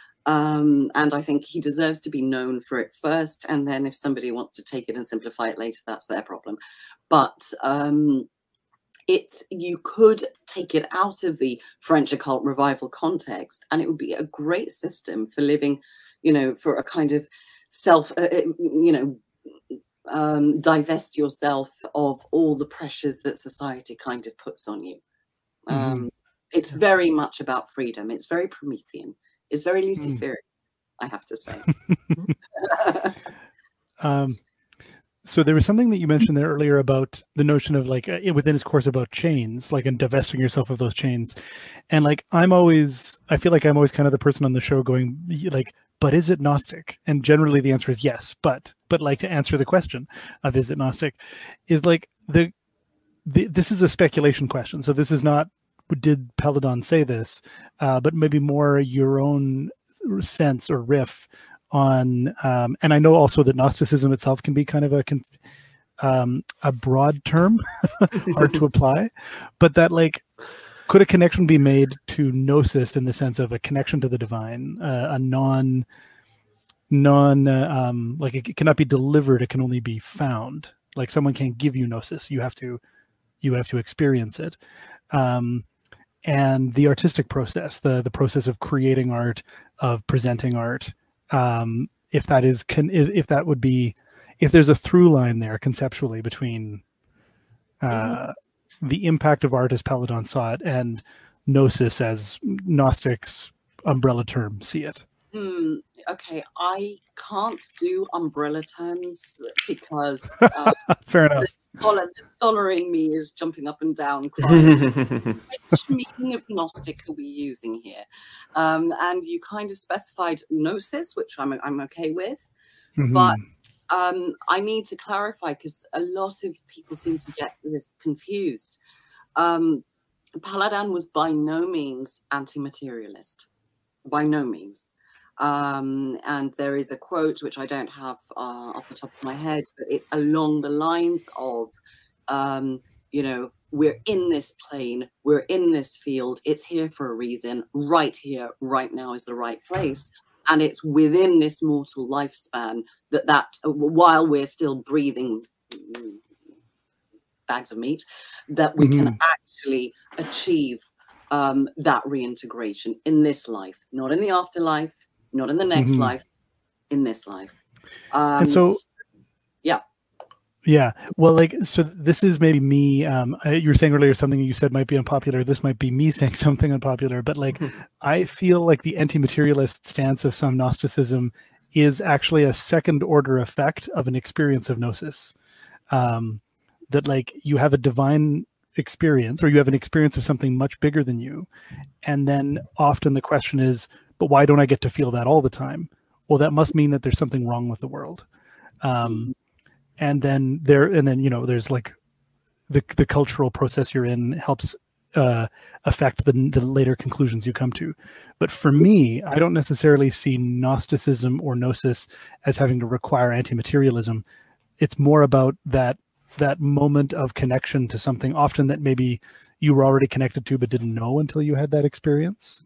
Um, and I think he deserves to be known for it first. And then if somebody wants to take it and simplify it later, that's their problem. But um, it's, you could take it out of the French occult revival context, and it would be a great system for living, you know, for a kind of self, uh, you know, um divest yourself of all the pressures that society kind of puts on you. um mm-hmm. It's very much about freedom. It's very Promethean. It's very Luciferian, mm. I have to say. um so there was something that you mentioned there earlier about the notion of like uh, within his course about chains, like, and divesting yourself of those chains. And like, I'm always, I feel like I'm always kind of the person on the show going like, but is it Gnostic? And generally the answer is yes, but, but like, to answer the question of is it Gnostic is like the, the this is a speculation question. So this is not, did Paladin say this, uh, but maybe more your own sense or riff on, um, and I know also that Gnosticism itself can be kind of a um, a broad term, hard to apply, but that like, could a connection be made to gnosis in the sense of a connection to the divine, uh, a non, non, uh, um, like it cannot be delivered; it can only be found. Like someone can't give you gnosis; you have to, you have to experience it. Um, and the artistic process, the the process of creating art, of presenting art, um, if that is, can if, if that would be, if there's a through line there conceptually between. Uh, mm-hmm. The impact of art as Paladin saw it, and gnosis as Gnostics' umbrella term see it. Mm, okay, I can't do umbrella terms because uh, fair enough. The scholar, the scholar in me is jumping up and down, crying. Which meaning of Gnostic are we using here? Um, and you kind of specified gnosis, which I'm I'm okay with, mm-hmm. but. Um, I need to clarify because a lot of people seem to get this confused. Um, Paladin was by no means anti-materialist, by no means. Um, and there is a quote, which I don't have uh, off the top of my head, but it's along the lines of, um, you know, we're in this plane, we're in this field, it's here for a reason, right here, right now is the right place. And it's within this mortal lifespan that that while we're still breathing bags of meat, that we mm-hmm. can actually achieve um, that reintegration in this life, not in the afterlife, not in the next mm-hmm. life, in this life. Um, and so, yeah. Yeah, well, like, so this is maybe me, um, you were saying earlier something you said might be unpopular. This might be me saying something unpopular, but like, mm-hmm. I feel like the anti-materialist stance of some Gnosticism is actually a second order effect of an experience of gnosis. Um, that like you have a divine experience, or you have an experience of something much bigger than you. And then often the question is, but why don't I get to feel that all the time? Well, that must mean that there's something wrong with the world. Um, mm-hmm. And then there, and then, you know, there's like the the cultural process you're in helps uh, affect the, the later conclusions you come to. But for me, I don't necessarily see Gnosticism or gnosis as having to require anti-materialism. It's more about that that moment of connection to something, often that maybe you were already connected to but didn't know until you had that experience.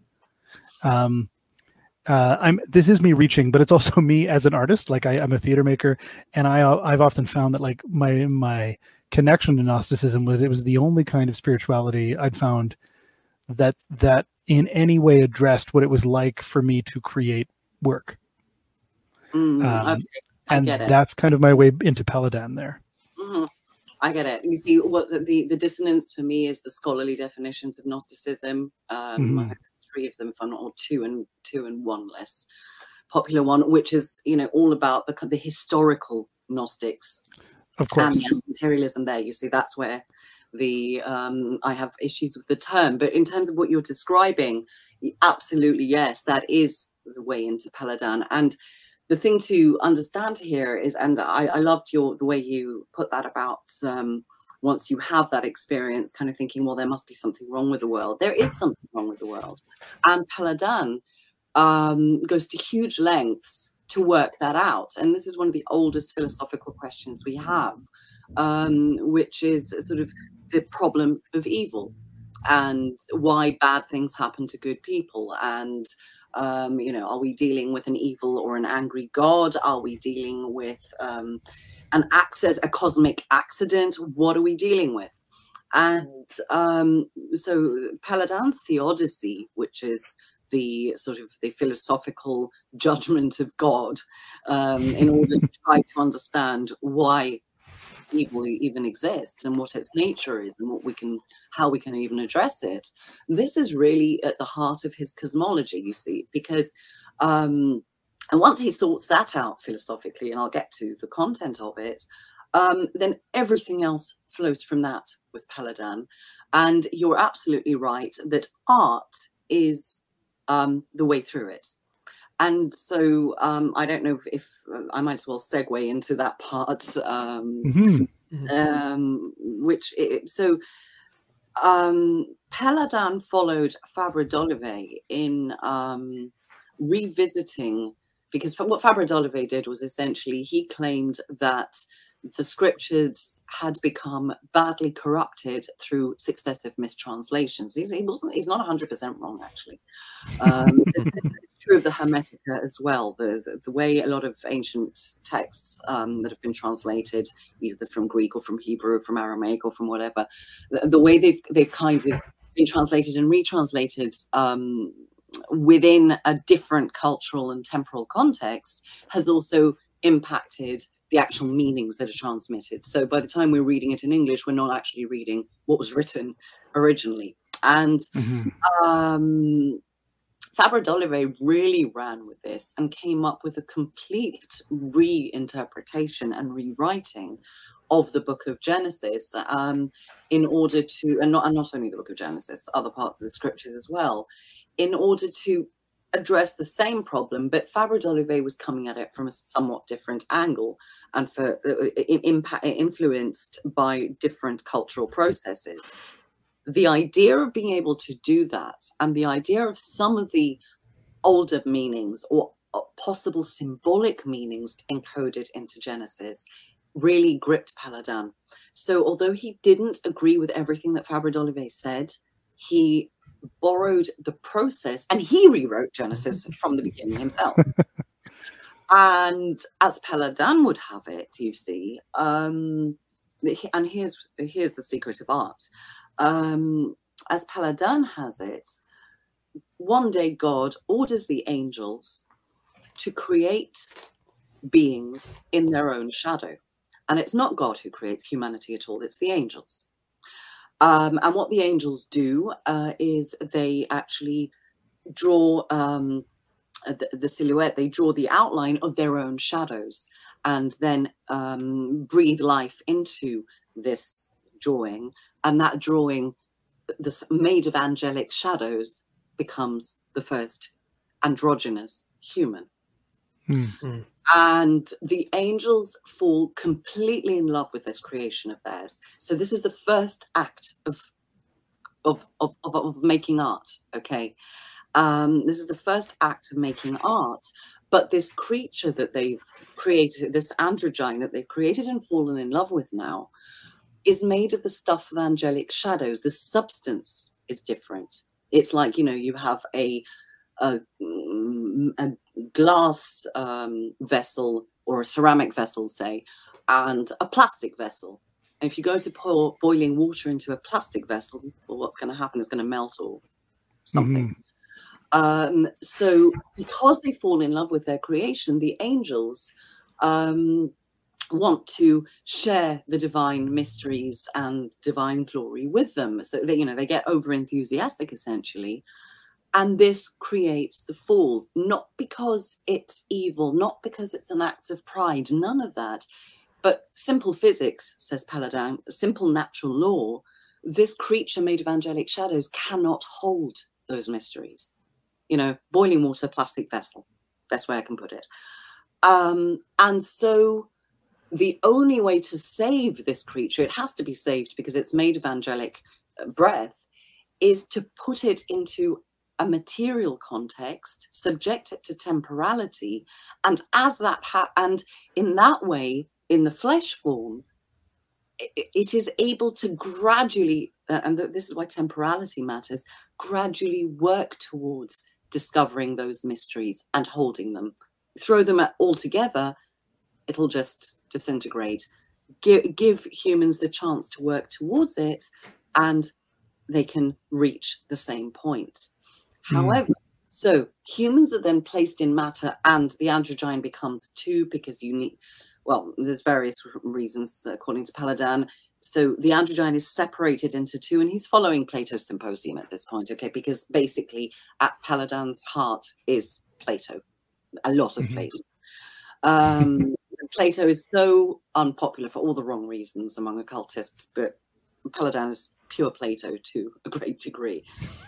Um, Uh, I'm. This is me reaching, but it's also me as an artist. Like I, I'm a theater maker, and I, I've often found that like my my connection to Gnosticism was it was the only kind of spirituality I'd found that that in any way addressed what it was like for me to create work. Mm, um, okay. I and get it. That's kind of my way into Paladin there. Mm-hmm. I get it. You see, what the the dissonance for me is the scholarly definitions of Gnosticism. Um, mm-hmm. I have three of them, if I'm not, or two and two and one less popular one, which is you know all about the the historical Gnostics, of course, and the materialism. There, you see, that's where the um, I have issues with the term. But in terms of what you're describing, absolutely yes, that is the way into Paladin. And the thing to understand here is, and I, I loved your the way you put that about um, once you have that experience, kind of thinking, well, there must be something wrong with the world. There is something wrong with the world. And Paladin um, goes to huge lengths to work that out. And this is one of the oldest philosophical questions we have, um, which is sort of the problem of evil and why bad things happen to good people. And Um, you know, are we dealing with an evil or an angry god? Are we dealing with um, an access, a cosmic accident? What are we dealing with? And um, so Paladin's theodicy, which is the sort of the philosophical judgment of God, um, in order to try to understand why evil even exists and what its nature is and what we can how we can even address it. This is really at the heart of his cosmology, you see, because um and once he sorts that out philosophically, and I'll get to the content of it, um then everything else flows from that with Paladin. And you're absolutely right that art is um the way through it. And so um, I don't know if, if uh, I might as well segue into that part, um, mm-hmm. um, which it, so um, Paladin followed Fabre d'Olivet in um, revisiting, because what Fabre d'Olivet did was essentially he claimed that the scriptures had become badly corrupted through successive mistranslations. He's, he wasn't, he's not one hundred percent wrong, actually. Um, it's true of the Hermetica as well. The, the, the way a lot of ancient texts um, that have been translated, either from Greek or from Hebrew, or from Aramaic or from whatever, the, the way they've, they've kind of been translated and retranslated um, within a different cultural and temporal context has also impacted the actual meanings that are transmitted. So by the time we're reading it in English, we're not actually reading what was written originally. And mm-hmm. um, Fabre d'Olivet really ran with this and came up with a complete reinterpretation and rewriting of the book of Genesis um, in order to, and not, and not only the book of Genesis, other parts of the scriptures as well, in order to address the same problem, but Fabre d'Olivet was coming at it from a somewhat different angle and for uh, impact, influenced by different cultural processes. The idea of being able to do that and the idea of some of the older meanings or possible symbolic meanings encoded into Genesis really gripped Paladin. So although he didn't agree with everything that Fabre d'Olivet said, he borrowed the process and he rewrote Genesis from the beginning himself. And as Paladin would have it, you see, um, and here's here's the secret of art. Um, as Paladin has it, one day God orders the angels to create beings in their own shadow. And it's not God who creates humanity at all, it's the angels. Um, and what the angels do uh, is they actually draw um, the, the silhouette, they draw the outline of their own shadows and then um, breathe life into this drawing. And that drawing, this made of angelic shadows, becomes the first androgynous human. Mm-hmm. And the angels fall completely in love with this creation of theirs. So this is the first act of of of, of, of making art. Okay, um, this is the first act of making art. But this creature that they've created, this androgyne that they've created and fallen in love with now, is made of the stuff of angelic shadows. The substance is different. It's like, you know, you have a a, a glass um, vessel or a ceramic vessel, say, and a plastic vessel. And if you go to pour boiling water into a plastic vessel, well, what's going to happen is going to melt or something. Mm-hmm. Um, so because they fall in love with their creation, the angels um, want to share the divine mysteries and divine glory with them. So they, you know, they get over enthusiastic essentially. And this creates the fall, not because it's evil, not because it's an act of pride, none of that. But simple physics, says Paladin, simple natural law, this creature made of angelic shadows cannot hold those mysteries. You know, boiling water, plastic vessel, best way I can put it. Um, and so the only way to save this creature, it has to be saved because it's made of angelic breath, is to put it into a material context, subject it to temporality, and as that ha and in that way, in the flesh form, it, it is able to gradually, uh, and this is why temporality matters, gradually work towards discovering those mysteries and holding them. Throw them at, all together, it'll just disintegrate. Give, give humans the chance to work towards it, and they can reach the same point. However, so humans are then placed in matter and the androgyne becomes two because you need, well, there's various reasons according to Paladin. So the androgyne is separated into two and he's following Plato's Symposium at this point, okay, because basically at Paladin's heart is Plato, a lot of Plato. Um, Plato is so unpopular for all the wrong reasons among occultists, but Paladin is pure Plato to a great degree.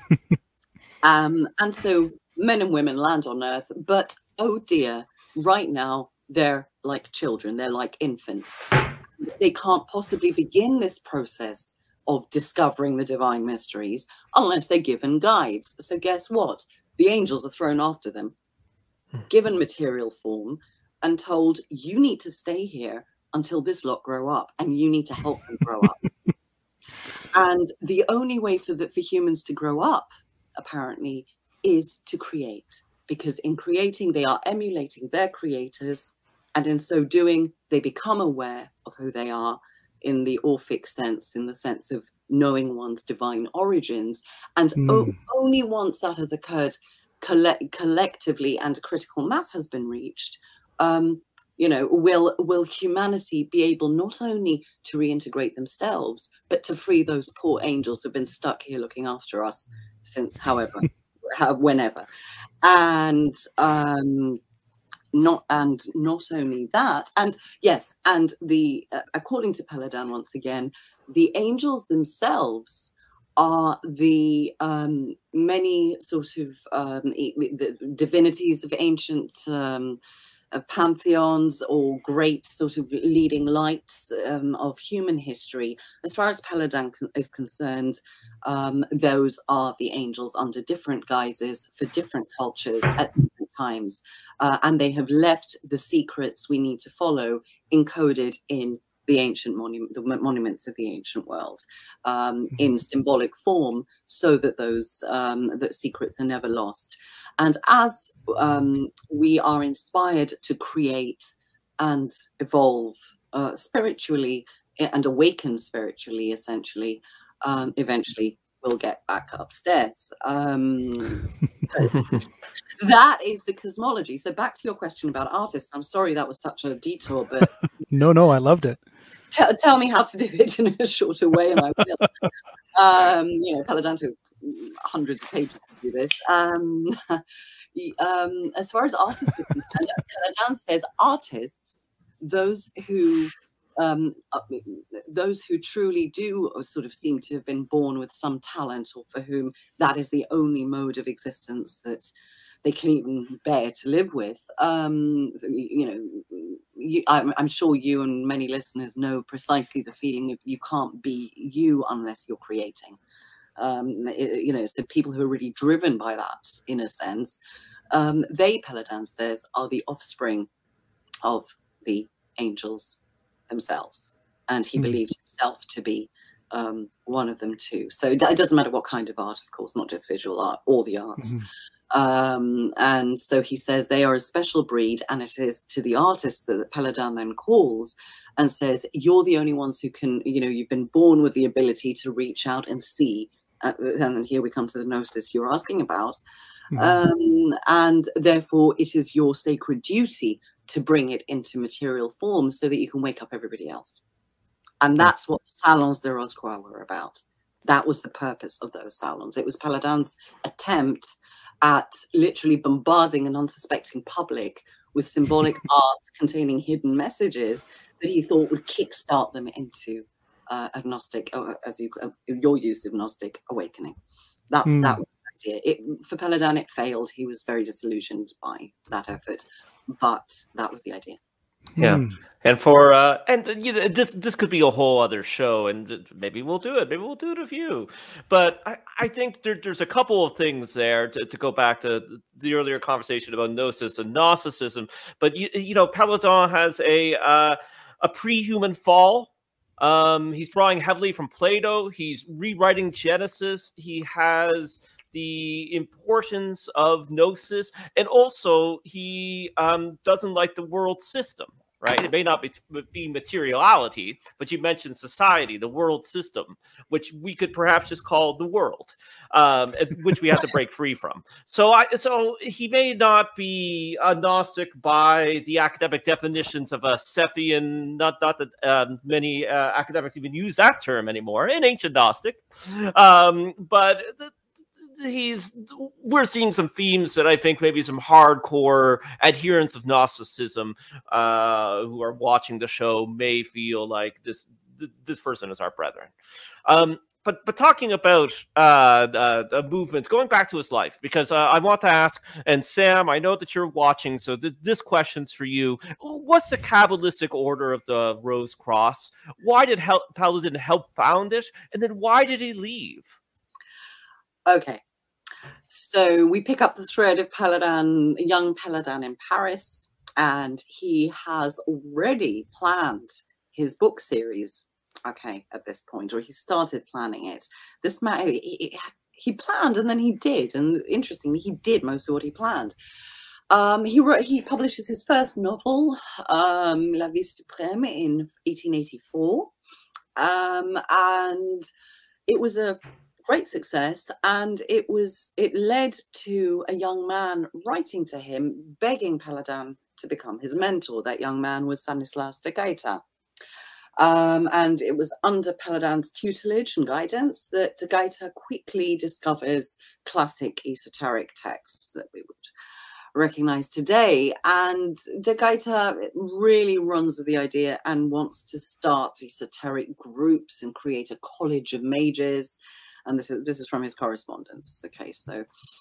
Um, and so men and women land on Earth, but oh dear, right now they're like children, they're like infants. They can't possibly begin this process of discovering the divine mysteries unless they're given guides. So guess what? The angels are thrown after them. given material form, and told, you need to stay here until this lot grow up, and you need to help them grow up. And the only way for the, for humans to grow up, apparently, is to create. Because in creating, they are emulating their creators. And in so doing, they become aware of who they are in the Orphic sense, in the sense of knowing one's divine origins. And mm. o only once that has occurred coll collectively and a critical mass has been reached, um, you know, will will humanity be able not only to reintegrate themselves, but to free those poor angels who've been stuck here looking after us since however, how, whenever. And um, not and not only that, and yes, and the uh, according to Peladan, once again, the angels themselves are the um, many sort of um, the divinities of ancient um, uh, pantheons, or great sort of leading lights um, of human history. As far as Peladan is concerned, um, those are the angels under different guises for different cultures at different times. Uh, and they have left the secrets we need to follow encoded in the ancient monument, the monuments of the ancient world, um, mm-hmm. in symbolic form, so that those um, that secrets are never lost. And as um, we are inspired to create and evolve uh, spiritually and awaken spiritually, essentially, um, eventually we'll get back upstairs. Um, that is the cosmology. So back to your question about artists. I'm sorry that was such a detour, but no, no, I loved it. Tell me how to do it in a shorter way, and I will. um, you know, Peladan took hundreds of pages to do this. Um, um, as far as artists are concerned, Peladan says artists, those who, um, those who truly do sort of seem to have been born with some talent, or for whom that is the only mode of existence that they can even bear to live with. Um, you know, you, I'm, I'm sure you and many listeners know precisely the feeling of you can't be you unless you're creating. Um, it, you know, it's the people who are really driven by that, in a sense. Um, they, Peladan says, are the offspring of the angels themselves. And he mm. believed himself to be um, one of them too. So it doesn't matter what kind of art, of course, not just visual art, all the arts. Mm. Um, and so he says they are a special breed, and it is to the artists that Peladan then calls and says, you're the only ones who can, you know, you've been born with the ability to reach out and see. Uh, and then here we come to the gnosis you're asking about. Mm-hmm. um, and therefore it is your sacred duty to bring it into material form so that you can wake up everybody else. And that's what Salons de Rose-Croix were about. That was the purpose of those salons. It was Peladan's attempt at literally bombarding an unsuspecting public with symbolic art containing hidden messages that he thought would kickstart them into uh, agnostic, uh, as you, uh, your use of Gnostic awakening. That's mm. that was the idea. It, for Peladan, it failed. He was very disillusioned by that effort, but that was the idea. Yeah, mm. and for uh, and you know, this this could be a whole other show, and maybe we'll do it. Maybe we'll do it with you. But I, I think there, there's a couple of things there to, to go back to the earlier conversation about gnosis and Gnosticism. But you you know, Peladan has a uh, a pre-human fall. Um, he's drawing heavily from Plato. He's rewriting Genesis. He has the importance of gnosis, and also he um, doesn't like the world system, right? It may not be, be materiality, but you mentioned society, the world system, which we could perhaps just call the world, um, which we have to break free from. So, I, so he may not be a Gnostic by the academic definitions of a Cephian, not, not that um, many uh, academics even use that term anymore, an ancient Gnostic, um, but the, he's we're seeing some themes that I think maybe some hardcore adherents of Gnosticism uh, who are watching the show may feel like this this person is our brethren. Um, but but talking about uh, the, the movements, going back to his life, because uh, I want to ask, and Sam, I know that you're watching, so th this question's for you. What's the Kabbalistic order of the Rose Cross? Why did Hel Peladan help found it? And then why did he leave? Okay. So we pick up the thread of Paladin, young Paladin in Paris, and he has already planned his book series. Okay, at this point, or he started planning it. This man, he, he planned and then he did, and interestingly, he did most of what he planned. Um, he wrote, he publishes his first novel, um, La Vie Suprême, in eighteen eighty-four, um, and it was a great success, and it was it led to a young man writing to him, begging Paladin to become his mentor. That young man was Stanislas de Gaeta. Um, and it was under Paladin's tutelage and guidance that de Gaeta quickly discovers classic esoteric texts that we would recognize today. And de Gaeta really runs with the idea and wants to start esoteric groups and create a college of mages. And this is this is from his correspondence. Okay, so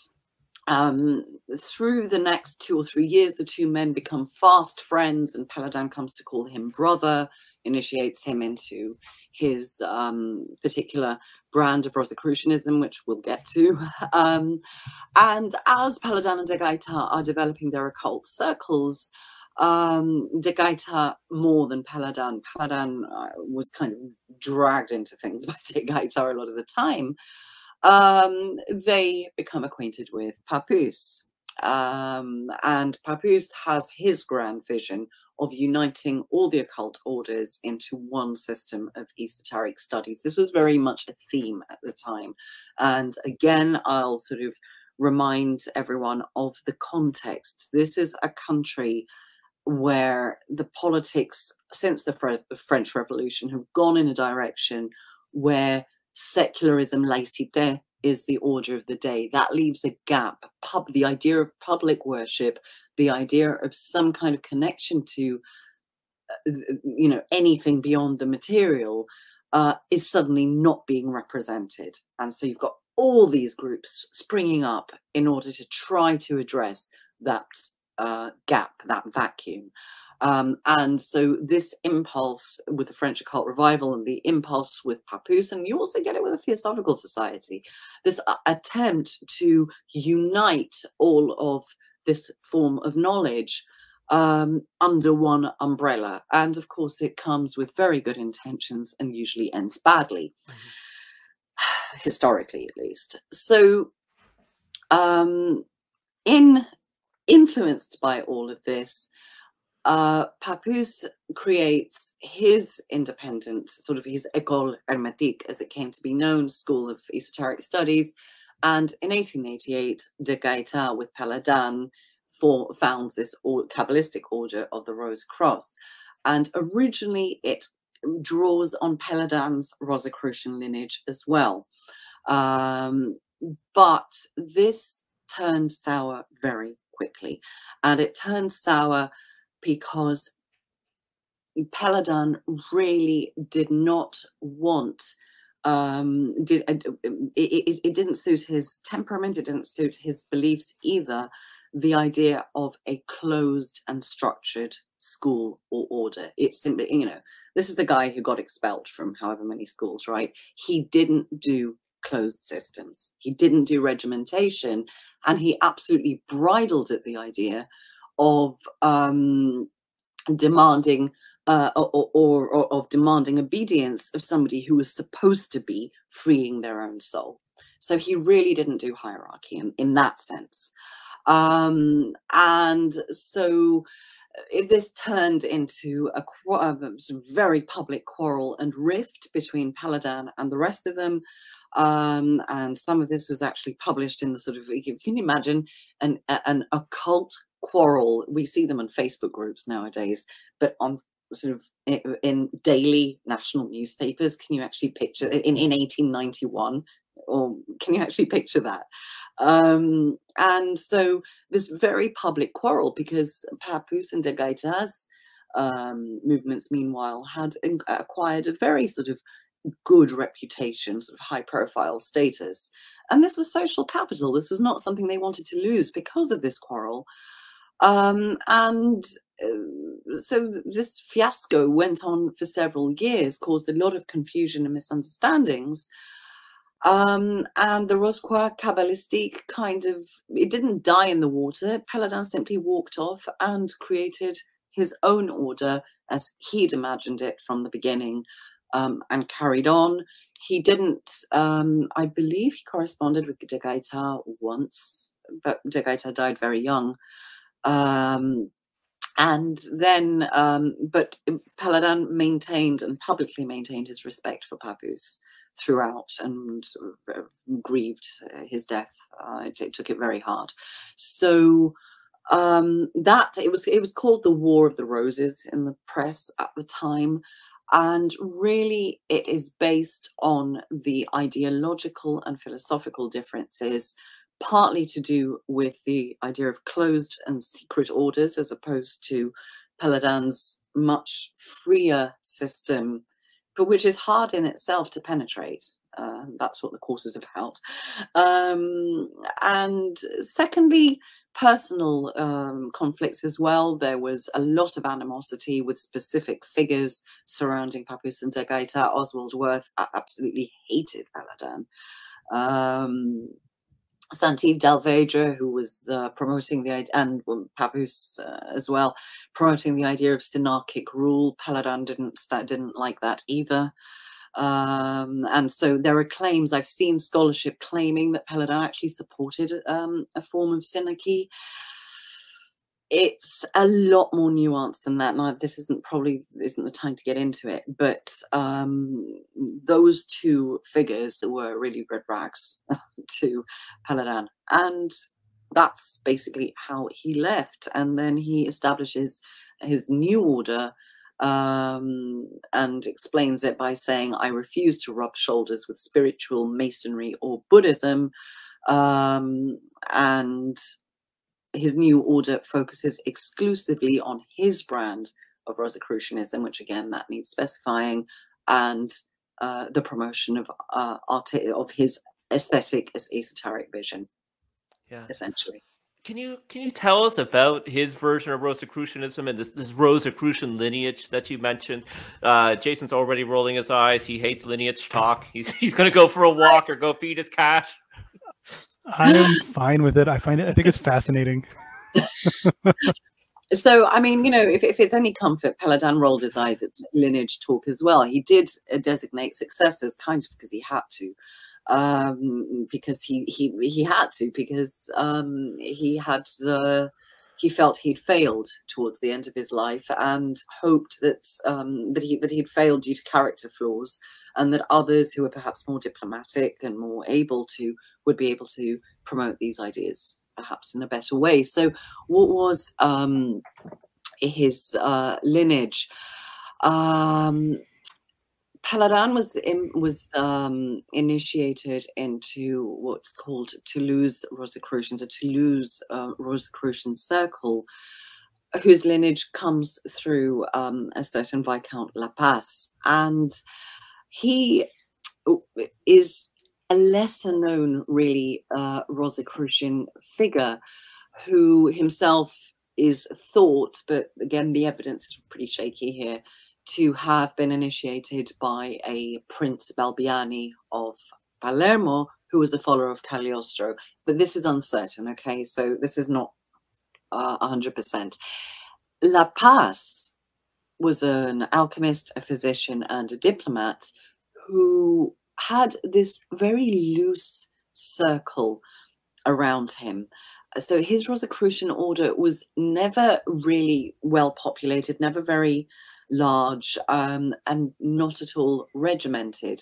um, through the next two or three years, the two men become fast friends, and Paladin comes to call him brother, initiates him into his um, particular brand of Rosicrucianism, which we'll get to. Um, and as Paladin and de Gaeta are developing their occult circles, um, de Gaeta more than Paladin. Paladin uh, was kind of dragged into things by de Gaeta a lot of the time. Um, they become acquainted with Pappus. Um, and Pappus has his grand vision of uniting all the occult orders into one system of esoteric studies. This was very much a theme at the time. And again, I'll sort of remind everyone of the context. This is a country where the politics since the French Revolution have gone in a direction where secularism, laïcité, is the order of the day. That leaves a gap. Pub, the idea of public worship, the idea of some kind of connection to, uh, you know, anything beyond the material, uh, is suddenly not being represented. And so you've got all these groups springing up in order to try to address that uh, gap, that vacuum. Um, and so this impulse with the French occult revival and the impulse with Pappus, and you also get it with the Theosophical Society, this uh, attempt to unite all of this form of knowledge um, under one umbrella. And of course, it comes with very good intentions and usually ends badly, mm-hmm. historically at least. So um, in influenced by all of this, Uh, Pappus creates his independent, sort of his École Hermétique, as it came to be known, school of esoteric studies. And in eighteen eighty-eight, de Gaeta with Paladin for, founds this or, Kabbalistic order of the Rose Cross. And originally it draws on Paladin's Rosicrucian lineage as well. Um, but this turned sour very quickly. And it turned sour because Paladin really did not want, um, did it, it, it didn't suit his temperament, it didn't suit his beliefs either, the idea of a closed and structured school or order. It's simply, you know, this is the guy who got expelled from however many schools, right? He didn't do closed systems. He didn't do regimentation, and he absolutely bridled at the idea of um, demanding uh, or, or, or of demanding obedience of somebody who was supposed to be freeing their own soul. So he really didn't do hierarchy in, in that sense. Um, and so it, this turned into a, a very public quarrel and rift between Paladin and the rest of them. Um, and some of this was actually published in the sort of, you can imagine an, an occult quarrel. We see them on Facebook groups nowadays, but on sort of in, in daily national newspapers. Can you actually picture in, in eighteen ninety-one? Or can you actually picture that? Um, and so this very public quarrel, because Pappus and de Gaeta's um, movements, meanwhile, had acquired a very sort of good reputation, sort of high profile status. And this was social capital. This was not something they wanted to lose because of this quarrel. Um, and uh, so this fiasco went on for several years, caused a lot of confusion and misunderstandings. Um, and the Rose-Croix Kabbalistique kind of, it didn't die in the water. Paladin simply walked off and created his own order as he'd imagined it from the beginning, um, and carried on. He didn't, um, I believe he corresponded with de Gaeta once, but de Gaeta died very young. Um, and then, um, but Paladin maintained and publicly maintained his respect for Papoose throughout, and uh, grieved his death. Uh, it, it took it very hard. So um, that it was it was called the War of the Roses in the press at the time, and really it is based on the ideological and philosophical differences, partly to do with the idea of closed and secret orders as opposed to Paladin's much freer system, but which is hard in itself to penetrate. Uh, that's what the course is about. Um, and secondly, personal um, conflicts as well. There was a lot of animosity with specific figures surrounding Papoose and de Gaeta. Oswald Worth absolutely hated Paladin. Um, Santiago Dalvedra, who was uh, promoting the idea, and well, Papoose uh, as well, promoting the idea of synarchic rule. Paladin didn't didn't like that either, um, and so there are claims. I've seen scholarship claiming that Paladin actually supported um, a form of synarchy. It's a lot more nuanced than that. Now, this isn't probably isn't the time to get into it, but um, those two figures were really red rags to Paladin, and that's basically how he left. And then he establishes his new order, um, and explains it by saying, "I refuse to rub shoulders with spiritual masonry or Buddhism," um, and his new order focuses exclusively on his brand of Rosicrucianism, which again, that needs specifying, and uh, the promotion of uh, art of his aesthetic as esoteric vision. Yeah, essentially. Can you can you tell us about his version of Rosicrucianism and this, this Rosicrucian lineage that you mentioned? Uh, Jason's already rolling his eyes. He hates lineage talk. He's he's going to go for a walk or go feed his cat. I'm fine with it. I find it, I think it's fascinating. So, I mean, you know, if, if it's any comfort, Paladin rolled his eyes at lineage talk as well. He did uh, designate successors kind of because he had to, um, because he, he, he had to, because um, he had, uh, he felt he'd failed towards the end of his life, and hoped that, um, that, he, that he'd failed due to character flaws, and that others who were perhaps more diplomatic and more able to would be able to promote these ideas perhaps in a better way. So what was um, his uh, lineage? Um, Paladin was in, was um, initiated into what's called Toulouse Rosicrucians, a Toulouse uh, Rosicrucian circle, whose lineage comes through um, a certain Viscount Lapasse, and he is a lesser known, really, uh, Rosicrucian figure who himself is thought, but again, the evidence is pretty shaky here, to have been initiated by a Prince Balbiani of Palermo, who was a follower of Cagliostro. But this is uncertain, okay? So this is not uh, one hundred percent. Lapasse was an alchemist, a physician, and a diplomat who had this very loose circle around him. So his Rosicrucian order was never really well populated, never very large, um, and not at all regimented.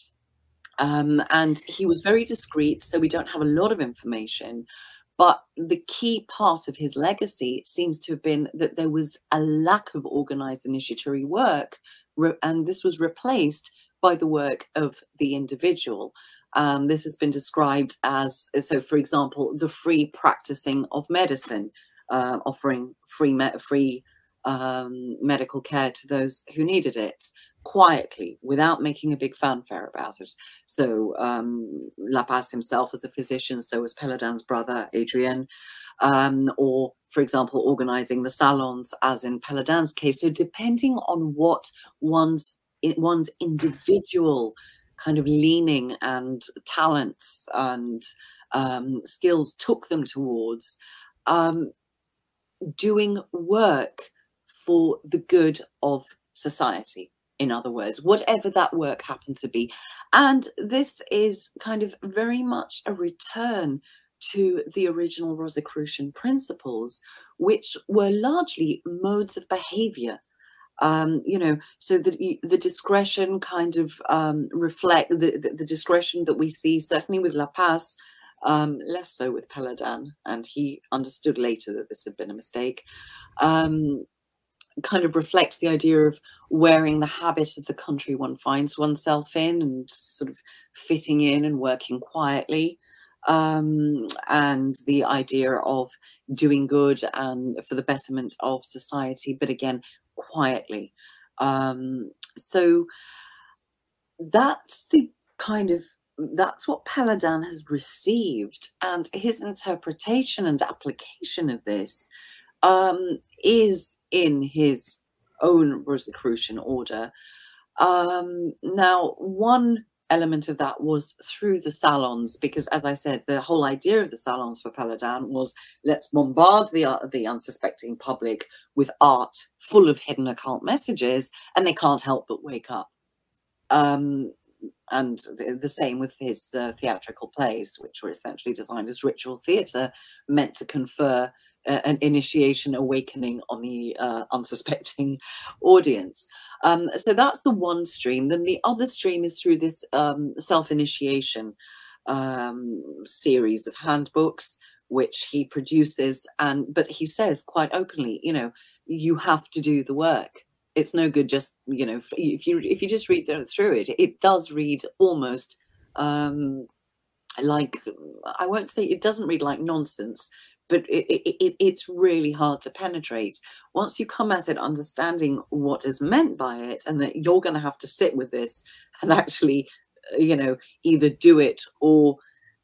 Um, and he was very discreet, so we don't have a lot of information. But the key part of his legacy seems to have been that there was a lack of organized initiatory work, and this was replaced by the work of the individual. Um, this has been described as, so for example, the free practicing of medicine, uh, offering free, me free um, medical care to those who needed it, quietly, without making a big fanfare about it. So um, Lapasse himself was a physician, so was Paladin's brother, Adrien, um, or, for example, organizing the salons, as in Paladin's case. So depending on what one's, one's individual kind of leaning and talents and um, skills took them towards um, doing work for the good of society. In other words, whatever that work happened to be. And this is kind of very much a return to the original Rosicrucian principles, which were largely modes of behavior. Um, you know, so that the discretion kind of um, reflect the, the, the discretion that we see certainly with La Paz, um, less so with Peladan, and he understood later that this had been a mistake. Um, kind of reflects the idea of wearing the habit of the country one finds oneself in and sort of fitting in and working quietly, um, and the idea of doing good and for the betterment of society, but again, quietly. Um, so that's the kind of, that's what Peladan has received, and his interpretation and application of this um, is in his own Rosicrucian order. Um, now, one element of that was through the salons, because, as I said, the whole idea of the salons for Peladan was, let's bombard the, uh, the unsuspecting public with art full of hidden occult messages, and they can't help but wake up. Um, and the, the same with his uh, theatrical plays, which were essentially designed as ritual theatre, meant to confer uh, an initiation awakening on the uh, unsuspecting audience. Um, so that's the one stream. Then the other stream is through this um, self-initiation um, series of handbooks, which he produces. And but he says quite openly, you know, you have to do the work. It's no good just, you know, if you if you just read through it, it does read almost um, like, I won't say it doesn't read like nonsense, but it, it, it, it's really hard to penetrate. Once you come at it understanding what is meant by it, and that you're going to have to sit with this and actually, you know, either do it or,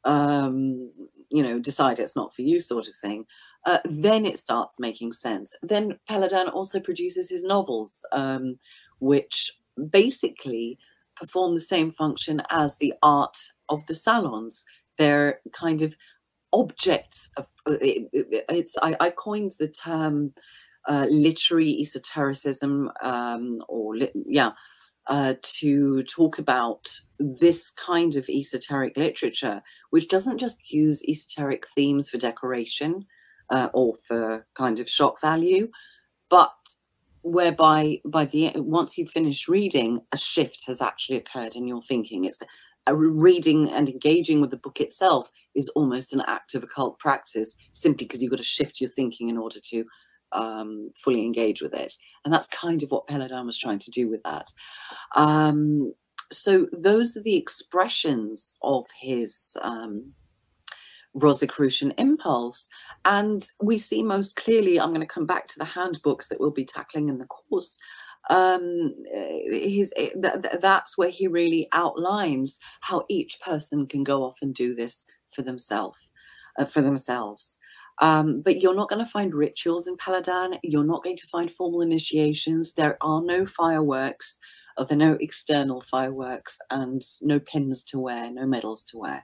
um, you know, decide it's not for you sort of thing. Uh, then it starts making sense. Then Peladan also produces his novels, um, which basically perform the same function as the art of the salons. They're kind of objects of, it, it, it's, I, I coined the term uh, literary esotericism, um, or, lit, yeah, uh, to talk about this kind of esoteric literature, which doesn't just use esoteric themes for decoration, Uh, or for kind of shock value, but whereby by the once you finish reading, a shift has actually occurred in your thinking. It's a reading and engaging with the book itself is almost an act of occult practice, simply because you've got to shift your thinking in order to um, fully engage with it. And that's kind of what Peladan was trying to do with that. Um, so those are the expressions of his um, Rosicrucian impulse. And we see most clearly, I'm going to come back to the handbooks that we'll be tackling in the course, um, his, th that's where he really outlines how each person can go off and do this for themselves. Uh, for themselves. Um, but you're not going to find rituals in Peladan. You're not going to find formal initiations. There are no fireworks, or there are no external fireworks, and no pins to wear, no medals to wear.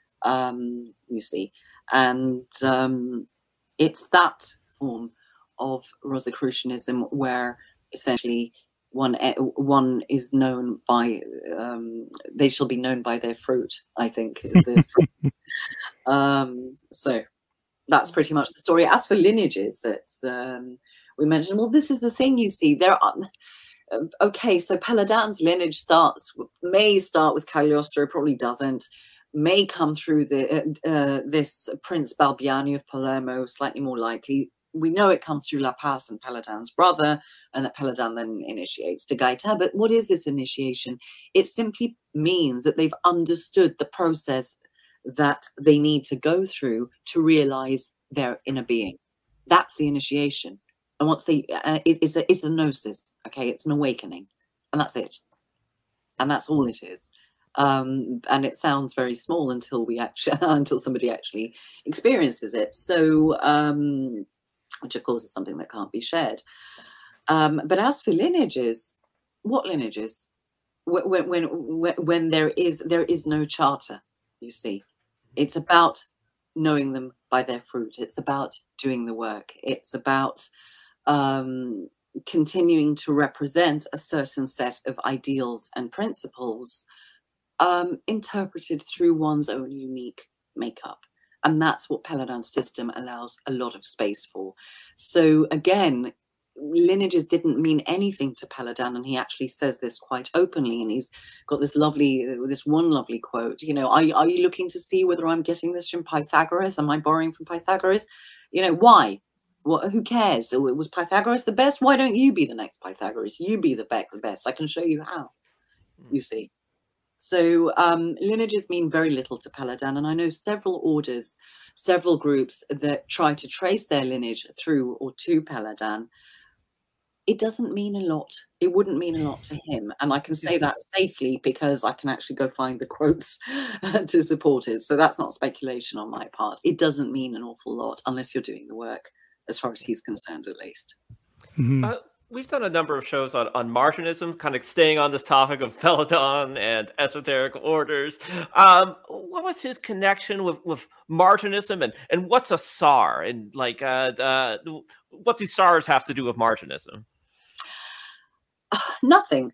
Um, you see, and um, it's that form of Rosicrucianism where essentially one one is known by um, they shall be known by their fruit, I think is the fruit. um, so that's pretty much the story. As for lineages that um, we mentioned, well, this is the thing, you see, there are okay, so Peladan's lineage starts may start with Cagliostro, probably doesn't, may come through the uh, uh, this Prince Balbiani of Palermo, slightly more likely. We know it comes through La Paz and Peladan's brother, and that Peladan then initiates de Gaeta. But what is this initiation? It simply means that they've understood the process that they need to go through to realize their inner being. That's the initiation. And once they, uh, it, it's, a, it's a gnosis, okay? It's an awakening, and that's it. And that's all it is. Um, and it sounds very small until we actually, until somebody actually experiences it. So, um, which of course is something that can't be shared. Um, but as for lineages, what lineages? when, when, when, when there is, there is no charter, you see. It's about knowing them by their fruit. It's about doing the work. It's about um, continuing to represent a certain set of ideals and principles um, interpreted through one's own unique makeup. And that's what Peladan's system allows a lot of space for. So again, lineages didn't mean anything to Peladan, and he actually says this quite openly, and he's got this lovely, this one lovely quote, you know, are, are you looking to see whether I'm getting this from Pythagoras? Am I borrowing from Pythagoras? You know, why? What, who cares? So was Pythagoras the best? Why don't you be the next Pythagoras? You be the best. I can show you how, you see. So um, lineages mean very little to Peladan, and I know several orders, several groups that try to trace their lineage through or to Peladan. It doesn't mean a lot. It wouldn't mean a lot to him. And I can say that safely because I can actually go find the quotes to support it. So that's not speculation on my part. It doesn't mean an awful lot unless you're doing the work, as far as he's concerned, at least. Mm-hmm. Uh, we've done a number of shows on, on Martianism, kind of staying on this topic of Peladan and esoteric orders. Um, what was his connection with, with Martianism, and, and what's a Tsar? And like, uh, uh, what do Tsars have to do with Martianism? Uh, nothing.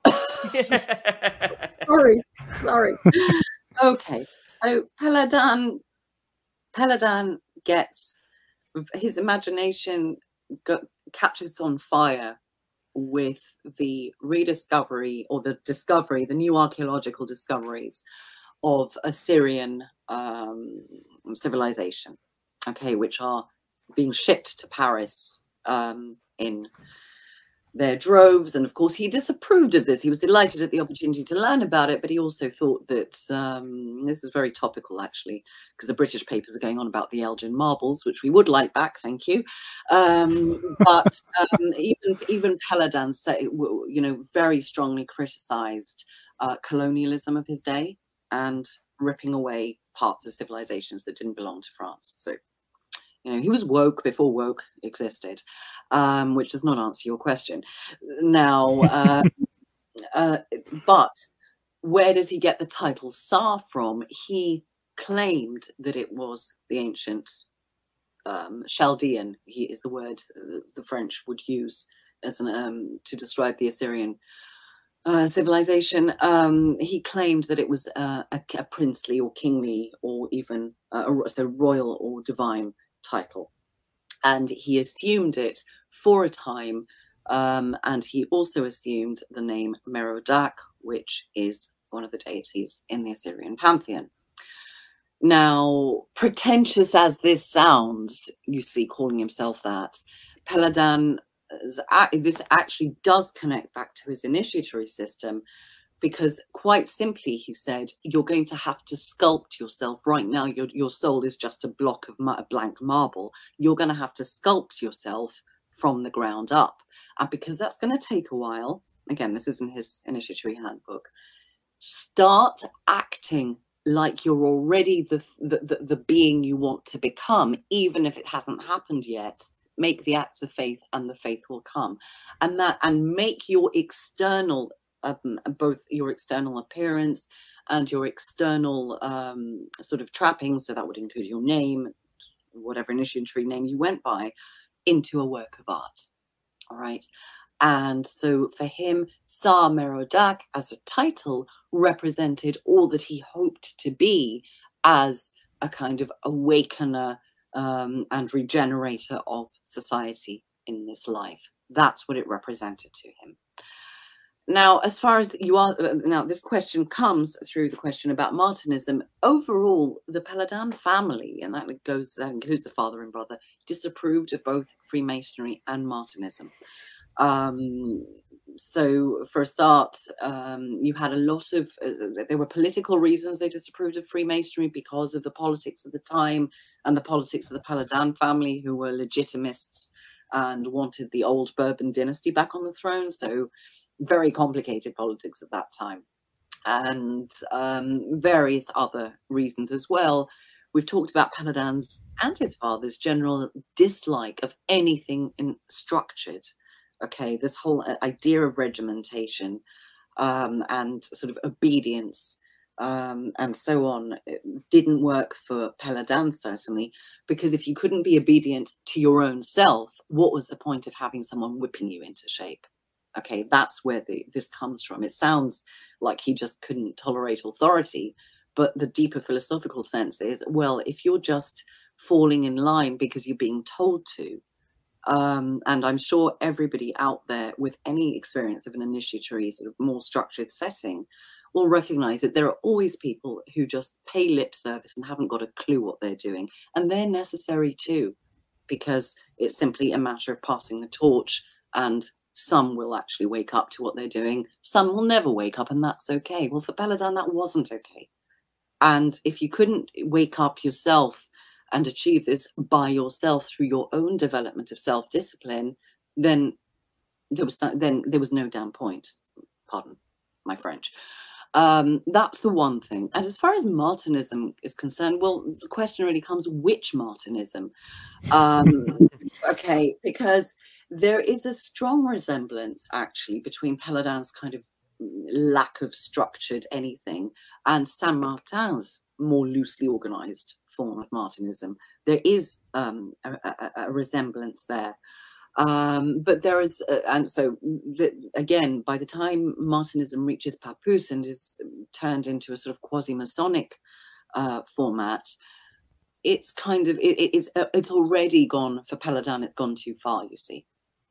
sorry, sorry. Okay, so Peladan, Peladan gets his imagination go, catches on fire with the rediscovery or the discovery, the new archaeological discoveries of Assyrian um, civilization. Okay, which are being shipped to Paris um, in their droves. And of course, he disapproved of this. He was delighted at the opportunity to learn about it, but he also thought that um, this is very topical, actually, because the British papers are going on about the Elgin marbles, which we would like back, thank you. Um, but um, even, even Peladan, you know, very strongly criticized uh, colonialism of his day and ripping away parts of civilizations that didn't belong to France. So, you know, he was woke before woke existed, um, which does not answer your question. Now, uh, uh, but where does he get the title Tsar from? He claimed that it was the ancient um, Chaldean. He is the word the French would use as an um, to describe the Assyrian uh, civilization. Um, he claimed that it was uh, a, a princely or kingly or even uh, a, so royal or divine title, and he assumed it for a time, um, and he also assumed the name Merodach, which is one of the deities in the Assyrian pantheon. Now, pretentious as this sounds, you see, calling himself that, Peladan, this actually does connect back to his initiatory system, because quite simply, he said, you're going to have to sculpt yourself. Right now, your, your soul is just a block of ma blank marble. You're going to have to sculpt yourself from the ground up. And because that's going to take a while, again, this isn't his initiatory handbook, start acting like you're already the, the, the, the being you want to become, even if it hasn't happened yet. Make the acts of faith and the faith will come. And that, and make your external Um, both your external appearance and your external um, sort of trappings, so that would include your name, whatever initiatory name you went by, into a work of art. All right. And so for him, Tsar Merodach as a title represented all that he hoped to be as a kind of awakener um, and regenerator of society in this life. That's what it represented to him. Now, as far as you are, now this question comes through the question about Martinism. Overall, the Peladan family, and that goes, that includes the father and brother, disapproved of both Freemasonry and Martinism. Um, so, for a start, um, you had a lot of, uh, there were political reasons they disapproved of Freemasonry because of the politics of the time and the politics of the Peladan family, who were legitimists and wanted the old Bourbon dynasty back on the throne. So, very complicated politics at that time, and um, various other reasons as well. We've talked about Peladan's and his father's general dislike of anything in structured. Okay, this whole idea of regimentation um, and sort of obedience um, and so on, it didn't work for Peladan, certainly, because if you couldn't be obedient to your own self, what was the point of having someone whipping you into shape? Okay, that's where the, this comes from. It sounds like he just couldn't tolerate authority, but the deeper philosophical sense is, well, if you're just falling in line because you're being told to, um, and I'm sure everybody out there with any experience of an initiatory sort of more structured setting will recognize that there are always people who just pay lip service and haven't got a clue what they're doing. And they're necessary too, because it's simply a matter of passing the torch, and some will actually wake up to what they're doing. Some will never wake up, and that's okay. Well, for Peladan, that wasn't okay. And if you couldn't wake up yourself and achieve this by yourself through your own development of self-discipline, then there was then there was no damn point. Pardon my French. Um, that's the one thing. And as far as Martinism is concerned, well, the question really comes, which Martinism? Um, okay, because there is a strong resemblance, actually, between Peladan's kind of lack of structured anything and Saint Martin's more loosely organized form of Martinism. There is um, a, a, a resemblance there. Um, but there is, uh, and so the, again, by the time Martinism reaches Papoose and is turned into a sort of quasi-Masonic uh, format, it's kind of, it, it's uh, it's already gone, for Peladan, it's gone too far, you see.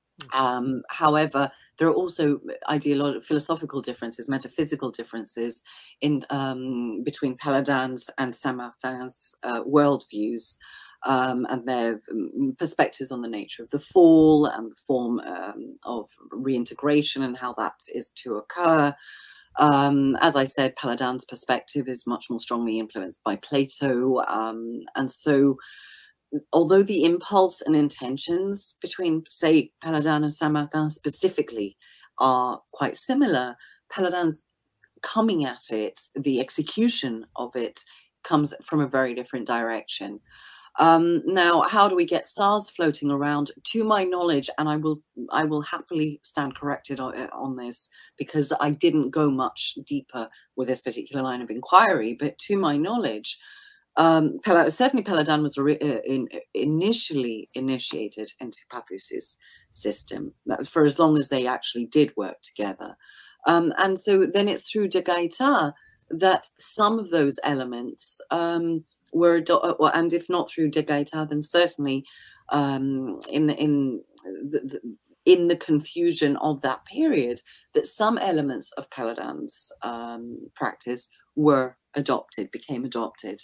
Um, however, there are also ideological, philosophical differences, metaphysical differences in um, between Peladan's and Saint Martin's uh, worldviews. Um, and their um, perspectives on the nature of the fall and the form um, of reintegration and how that is to occur. Um, as I said, Peladan's perspective is much more strongly influenced by Plato. Um, and so, although the impulse and intentions between, say, Peladan and Saint Martin specifically are quite similar, Peladan's coming at it, the execution of it, comes from a very different direction. Um, now, how do we get S A Rs floating around? To my knowledge, and I will, I will happily stand corrected on, on this, because I didn't go much deeper with this particular line of inquiry. But to my knowledge, um, Pel certainly Peladan was uh, in, initially initiated into Papoose's system. That was for as long as they actually did work together. Um, and so then it's through De Gaeta that some of those elements um, were, and if not through De Gaeta, then certainly um, in the in the, the in the confusion of that period, that some elements of Peladan's um, practice were adopted, became adopted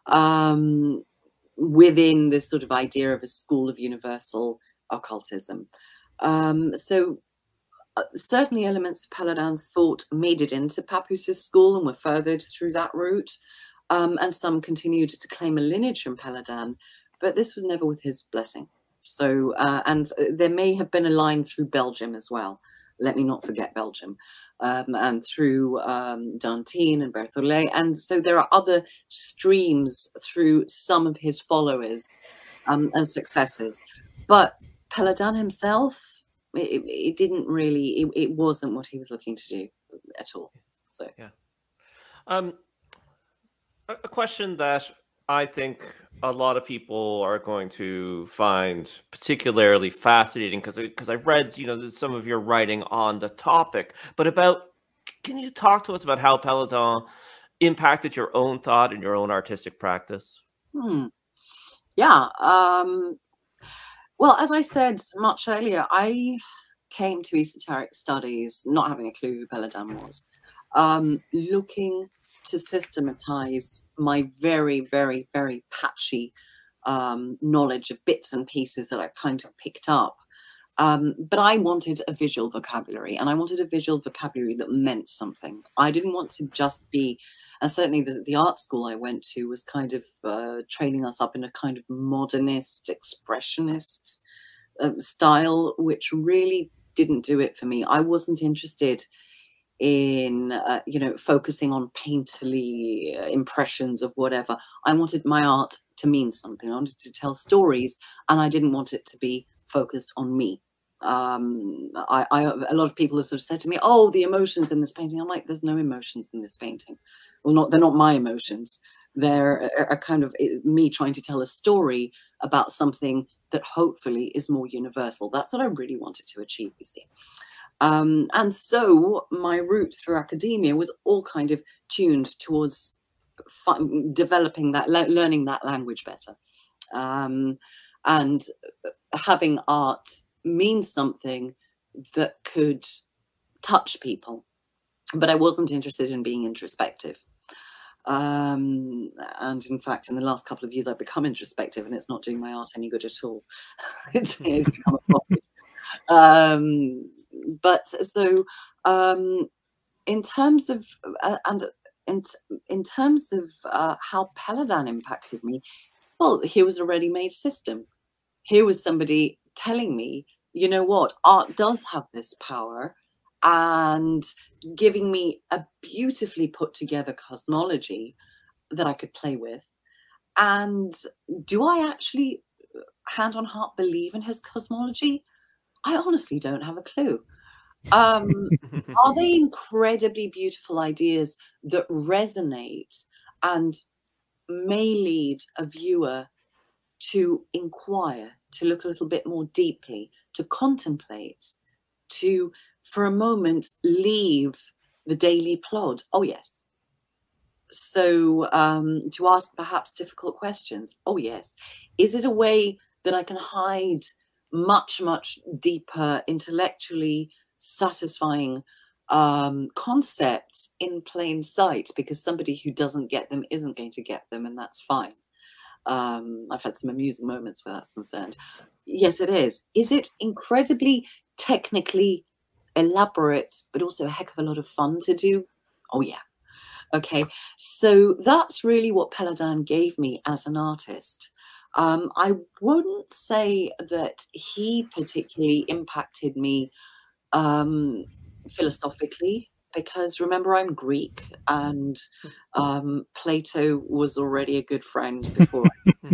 um, within this sort of idea of a school of universal occultism. Um, so. Uh, certainly elements of Peladan's thought made it into Papoose's school and were furthered through that route, um, and some continued to claim a lineage from Peladan, but this was never with his blessing. So, uh, and there may have been a line through Belgium as well. Let me not forget Belgium, um, and through um, Dantine and Berthollet, and so there are other streams through some of his followers um, and successors, but Peladan himself, It, it didn't really, it, it wasn't what he was looking to do at all. So, yeah. Um, a, a question that I think a lot of people are going to find particularly fascinating, because because I've read, you know, some of your writing on the topic, but about, can you talk to us about how Peladan impacted your own thought and your own artistic practice? Hmm. Yeah. Um, Well, as I said much earlier, I came to esoteric studies not having a clue who Peladan was, um, looking to systematize my very, very, very patchy um, knowledge of bits and pieces that I kind of picked up. Um, but I wanted a visual vocabulary, and I wanted a visual vocabulary that meant something. I didn't want to just be, and certainly the, the art school I went to was kind of uh, training us up in a kind of modernist, expressionist uh, style, which really didn't do it for me. I wasn't interested in, uh, you know, focusing on painterly uh, impressions of whatever. I wanted my art to mean something. I wanted to tell stories, and I didn't want it to be focused on me. Um, I, I, a lot of people have sort of said to me, "Oh, the emotions in this painting." I'm like, "There's no emotions in this painting. Well, not they're not my emotions. They're a, a kind of me trying to tell a story about something that hopefully is more universal." That's what I really wanted to achieve, you see. Um, and so my route through academia was all kind of tuned towards developing that, le learning that language better, um, and having art means something that could touch people. But I wasn't interested in being introspective. Um, and in fact, in the last couple of years, I've become introspective, and it's not doing my art any good at all. it's, it's become a problem. Um, but so, um, in terms of, uh, and in, in terms of uh, how Peladon impacted me, well, here was a ready-made system. Here was somebody telling me, you know what, art does have this power, and giving me a beautifully put together cosmology that I could play with. And do I actually, hand on heart, believe in his cosmology? I honestly don't have a clue. Um, are they incredibly beautiful ideas that resonate and may lead a viewer to inquire, to look a little bit more deeply, to contemplate, to, for a moment, leave the daily plod? Oh, yes. So um, to ask perhaps difficult questions? Oh, yes. Is it a way that I can hide much, much deeper, intellectually satisfying um, concepts in plain sight? Because somebody who doesn't get them isn't going to get them, and that's fine. Um, I've had some amusing moments where that's concerned. Yes, it is. Is it incredibly technically elaborate, but also a heck of a lot of fun to do? Oh, yeah. Okay, so that's really what Peladon gave me as an artist. Um, I wouldn't say that he particularly impacted me um, philosophically, because remember, I'm Greek, and um, Plato was already a good friend before I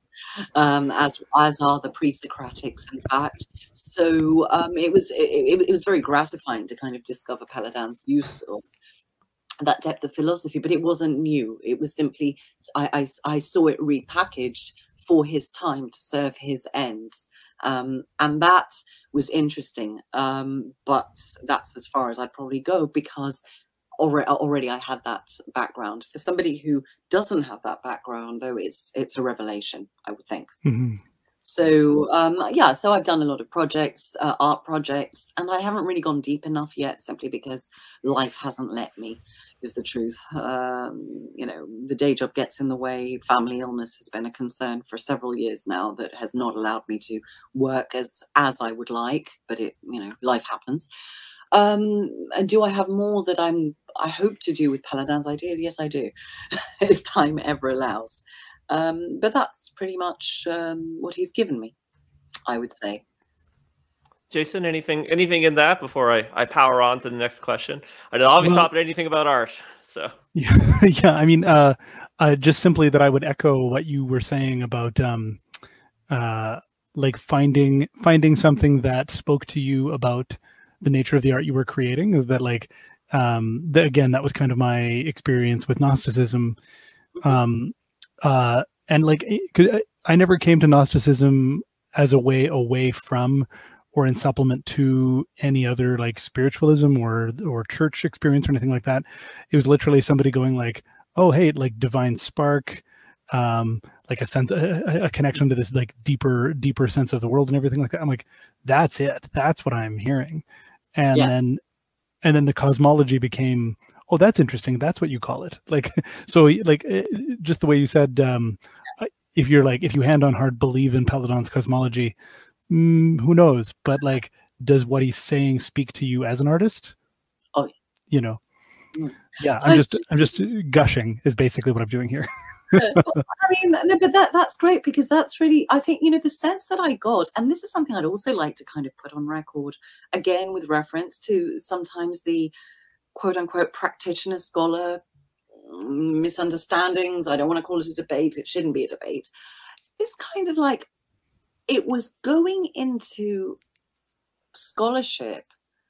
um, as as are the pre-Socratics, in fact. So um, it was it, it was very gratifying to kind of discover Peladon's use of that depth of philosophy, but it wasn't new. It was simply I, I, I saw it repackaged for his time to serve his ends, um, and that was interesting. Um, but that's as far as I'd probably go, because already already I had that background. For somebody who doesn't have that background, though, it's it's a revelation, I would think. Mm-hmm. So um, yeah, so I've done a lot of projects, uh, art projects, and I haven't really gone deep enough yet, simply because life hasn't let me, is the truth. Um, you know, the day job gets in the way. Family illness has been a concern for several years now that has not allowed me to work as as I would like, but it, you know, life happens. Um, and do I have more that I'm, I hope to do with Peladon's ideas? Yes, I do, if time ever allows. Um, but that's pretty much um, what he's given me, I would say. Jason, anything anything in that before I, I power on to the next question? I don't always well, stop at anything about art. So yeah, yeah. I mean, uh, uh, just simply that I would echo what you were saying about um, uh, like finding finding something that spoke to you about the nature of the art you were creating. Is that like um, that again? That was kind of my experience with Gnosticism. Um, uh, and like, cause I never came to Gnosticism as a way away from or in supplement to any other like spiritualism or or church experience or anything like that. It was literally somebody going like, oh, hey, like divine spark, um, like a sense, a, a connection to this like deeper, deeper sense of the world and everything like that. I'm like, that's it. That's what I'm hearing. And yeah. then, and then the cosmology became, oh, that's interesting. That's what you call it. Like, so like, just the way you said, um, if you're like, if you hand on heart believe in Peladon's cosmology, mm, who knows? But like, does what he's saying speak to you as an artist? Oh, you know, mm. yeah, so I'm just, I'm just gushing is basically what I'm doing here. Well, I mean, no, but that that's great, because that's really, I think, you know, the sense that I got, and this is something I'd also like to kind of put on record, again, with reference to sometimes the quote unquote practitioner scholar misunderstandings. I don't want to call it a debate. It shouldn't be a debate. It's kind of like it was going into scholarship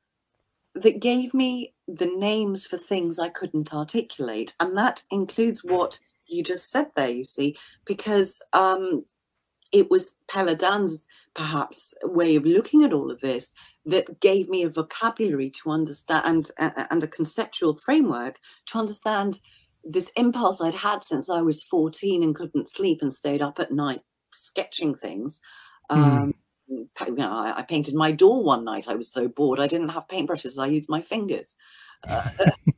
that gave me the names for things I couldn't articulate. And that includes what you just said there, you see, because um, it was Paladan's perhaps way of looking at all of this that gave me a vocabulary to understand and, and a conceptual framework to understand this impulse I'd had since I was fourteen and couldn't sleep and stayed up at night sketching things. Um, mm. You know, I, I painted my door one night. I was so bored. I didn't have paintbrushes. I used my fingers. Uh,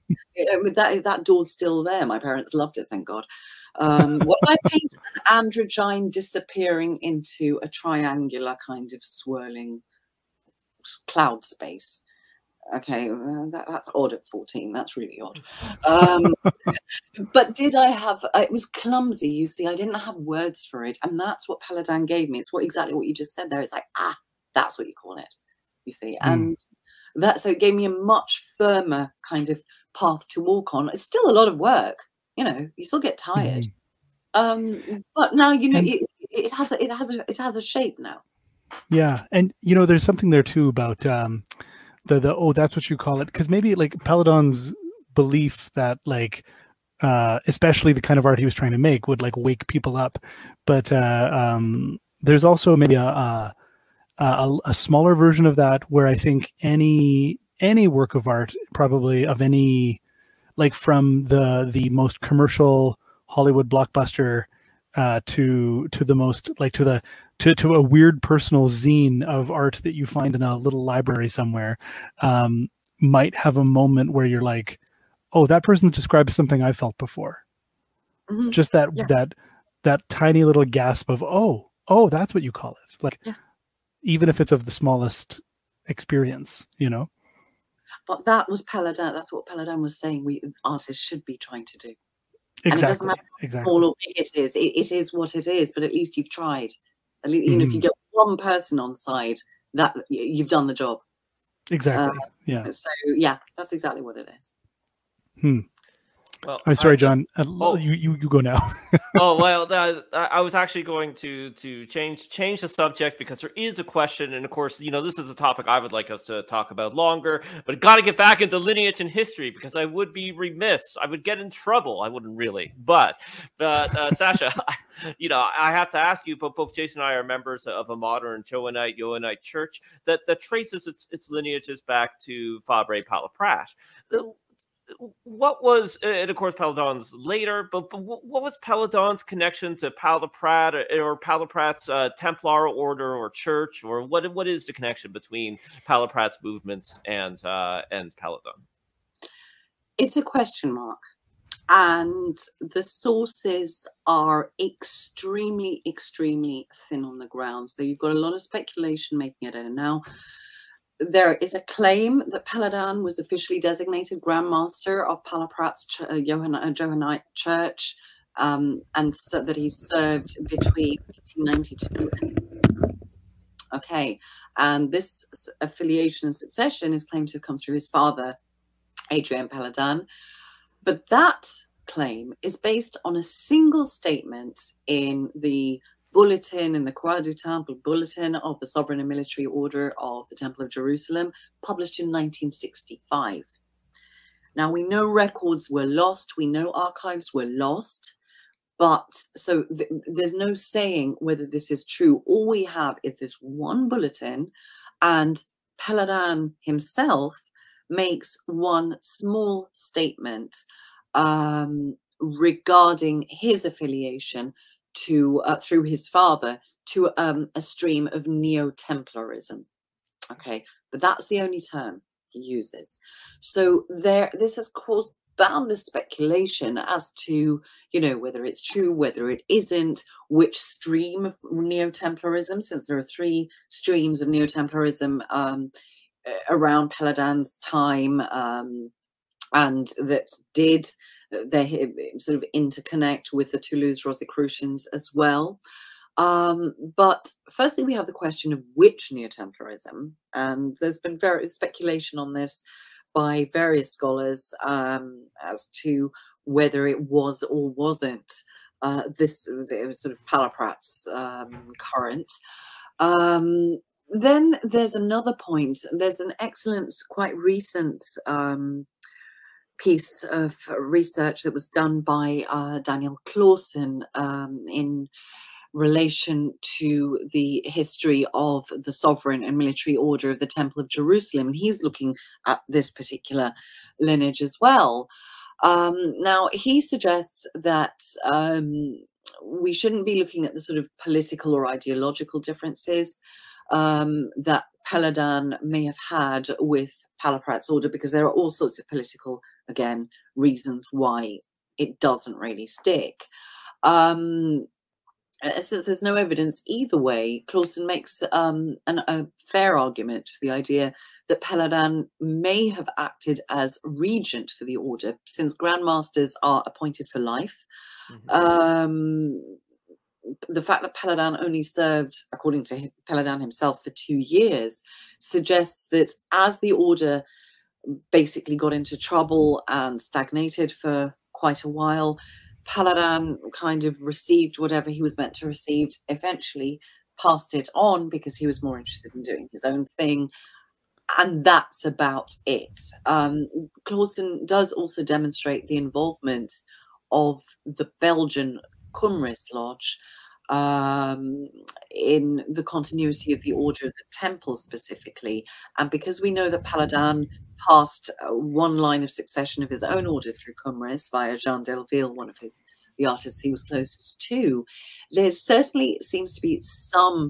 that, that door's still there. My parents loved it, thank God. Um, what I painted an androgyne disappearing into a triangular kind of swirling cloud space. Okay, well, that, that's odd at fourteen. That's really odd. Um, but did I have, it was clumsy, you see. I didn't have words for it. And that's what Paladan gave me. It's what exactly what you just said there. It's like, ah, that's what you call it, you see. Mm. And that, so it gave me a much firmer kind of path to walk on. It's still a lot of work, you know, you still get tired. Mm. Um, but now, you know, and it, it has a, it has a, it has a shape now. Yeah. And, you know, there's something there too about, um, The, the oh that's what you call it, because maybe like Paladan's belief that like uh especially the kind of art he was trying to make would like wake people up, but uh um there's also maybe a a, a, a smaller version of that where I think any any work of art, probably of any, like from the the most commercial Hollywood blockbuster uh to to the most like to the to, to a weird personal zine of art that you find in a little library somewhere, um, might have a moment where you're like, oh, that person describes something I felt before. Mm-hmm. Just that, yeah. that, that tiny little gasp of, oh, oh, that's what you call it. Like, yeah. Even if it's of the smallest experience, you know? But that was Paladan. That's what Paladan was saying we artists should be trying to do. Exactly. And it doesn't matter how exactly. small or big it is. It, it is what it is, but at least you've tried. At least, you know, mm-hmm. if you get one person on side, that you've done the job. Exactly. Uh, yeah. So yeah, that's exactly what it is. Hmm. Well, I'm sorry, I, John. Uh, oh, you, you you go now. oh well, that, I was actually going to to change change the subject because there is a question, and of course, you know, this is a topic I would like us to talk about longer. But got to get back into lineage and history because I would be remiss. I would get in trouble. I wouldn't really, but but uh, Sasha, you know, I have to ask you. But both Jason and I are members of a modern Johannite Johannite church that that traces its its lineages back to Fabre Palaprash. What was, and of course, Paladan's later, but, but what was Paladan's connection to Palaprat or, or Palaprat's uh, Templar order or church, or what? What is the connection between Palaprat's movements and uh, and Paladan? It's a question mark, and the sources are extremely, extremely thin on the ground. So you've got a lot of speculation making it in now. There is a claim that Paladan was officially designated Grand Master of Palaprat's ch uh, Johannite, Johannite Church, um, and so that he served between eighteen ninety-two and okay. And this affiliation and succession is claimed to have come through his father, Adrian Paladan. But that claim is based on a single statement in the bulletin in the Croix du Temple bulletin of the Sovereign and Military Order of the Temple of Jerusalem, published in nineteen sixty-five. Now, we know records were lost, we know archives were lost, but so th there's no saying whether this is true. All we have is this one bulletin, and Paladan himself makes one small statement um, regarding his affiliation to uh, through his father to um, a stream of Neo-Templarism. Okay, but that's the only term he uses. So there, this has caused boundless speculation as to, you know, whether it's true, whether it isn't, which stream of Neo-Templarism, since there are three streams of Neo-Templarism um, around Paladan's time, um, and that did they sort of interconnect with the Toulouse Rosicrucians as well. Um, but firstly, we have the question of which Neo-Templarism, and there's been very speculation on this by various scholars um, as to whether it was or wasn't uh, this sort of Palaprat's um, current. Um, then there's another point. There's an excellent, quite recent um, piece of research that was done by uh, Daniel Clausen um, in relation to the history of the sovereign and military order of the Temple of Jerusalem. And he's looking at this particular lineage as well. Um, now, he suggests that um, we shouldn't be looking at the sort of political or ideological differences um, that Paladan may have had with Palaprat's order, because there are all sorts of political, again, reasons why it doesn't really stick. Um, since there's no evidence either way, Clausen makes um, an, a fair argument for the idea that Paladan may have acted as regent for the order, since Grand Masters are appointed for life. Mm-hmm. Um, the fact that Paladan only served, according to Paladan himself, for two years suggests that as the order basically got into trouble and stagnated for quite a while, Paladan kind of received whatever he was meant to receive, eventually passed it on because he was more interested in doing his own thing. And that's about it. Um, Clausen does also demonstrate the involvement of the Belgian Cumris Lodge um, in the continuity of the Order of the Temple specifically. And because we know that Paladan passed uh, one line of succession of his own order through Cumris via Jean Delville, one of his the artists he was closest to, there certainly seems to be some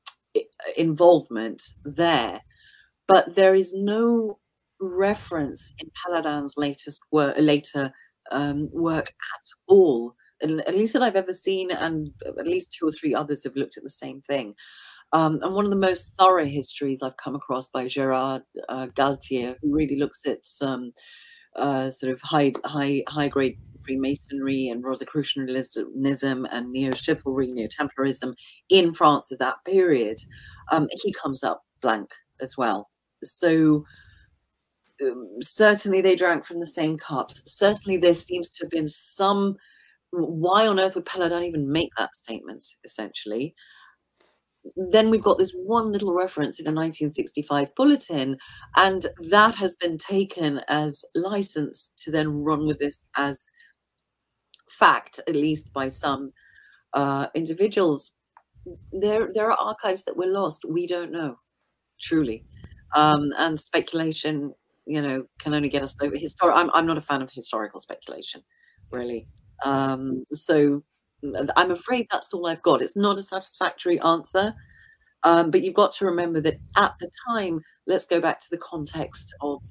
involvement there. But there is no reference in Paladan's latest work, later um, work at all, and at least that I've ever seen, and at least two or three others have looked at the same thing. Um, and one of the most thorough histories I've come across by Gérard uh, Galtier, who really looks at some uh, sort of high, high, high grade Freemasonry and Rosicrucianism and neo-chivalry, neo-Templarism in France of that period. Um, he comes up blank as well. So um, certainly they drank from the same cups. Certainly there seems to have been some, why on earth would Paladan even make that statement, essentially? Then we've got this one little reference in a nineteen sixty-five bulletin, and that has been taken as license to then run with this as fact, at least by some uh, individuals. There, there are archives that were lost. We don't know, truly. Um, and speculation, you know, can only get us over historic. I'm, I'm not a fan of historical speculation, really. Um, so I'm afraid that's all I've got. It's not a satisfactory answer, um, but you've got to remember that at the time, let's go back to the context of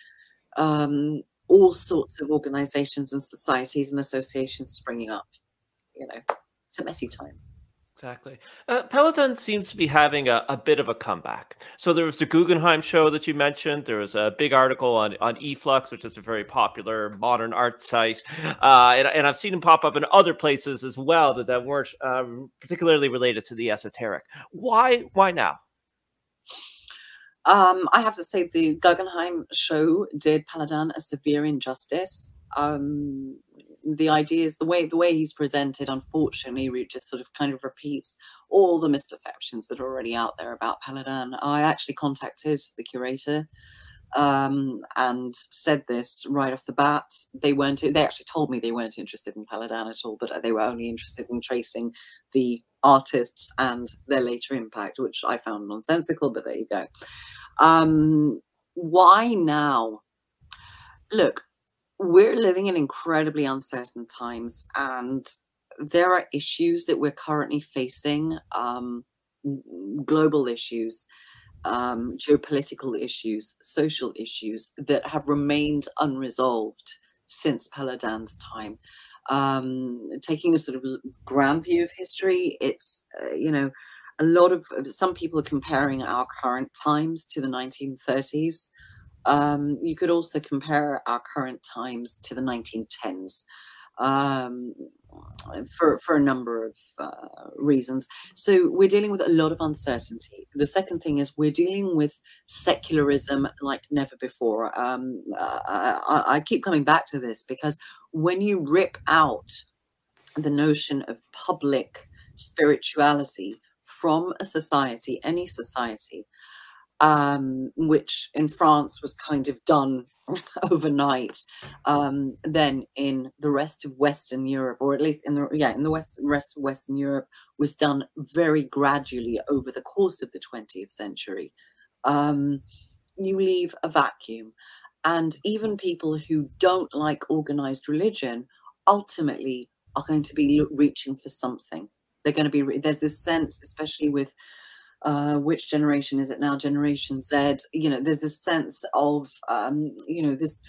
um, all sorts of organizations and societies and associations springing up. You know, it's a messy time. Exactly. Uh, Paladan seems to be having a, a bit of a comeback. So there was the Guggenheim show that you mentioned. There was a big article on, on eFlux, which is a very popular modern art site. Uh, and, and I've seen them pop up in other places as well that, that weren't um, particularly related to the esoteric. Why, why now? Um, I have to say the Guggenheim show did Paladan a severe injustice. Um, the ideas, the way the way he's presented, unfortunately, just sort of kind of repeats all the misperceptions that are already out there about Paladan. I actually contacted the curator um, and said this right off the bat. They weren't. They actually told me they weren't interested in Paladan at all, but they were only interested in tracing the artists and their later impact, which I found nonsensical. But there you go. Um, why now? Look, we're living in incredibly uncertain times, and there are issues that we're currently facing, um, global issues, um, geopolitical issues, social issues that have remained unresolved since Paladan's time. Um, taking a sort of grand view of history, it's, uh, you know, a lot of, some people are comparing our current times to the nineteen thirties. Um, you could also compare our current times to the nineteen tens um, for, for a number of uh, reasons. So we're dealing with a lot of uncertainty. The second thing is we're dealing with secularism like never before. Um, uh, I, I keep coming back to this because when you rip out the notion of public spirituality from a society, any society, um, which in France was kind of done overnight, um, then in the rest of Western Europe, or at least in the yeah in the west rest of Western Europe, was done very gradually over the course of the twentieth century. Um, you leave a vacuum, and even people who don't like organized religion ultimately are going to be reaching for something. They're going to be there's this sense, especially with uh, which generation is it now? Generation Z. You know, there's this sense of um, you know this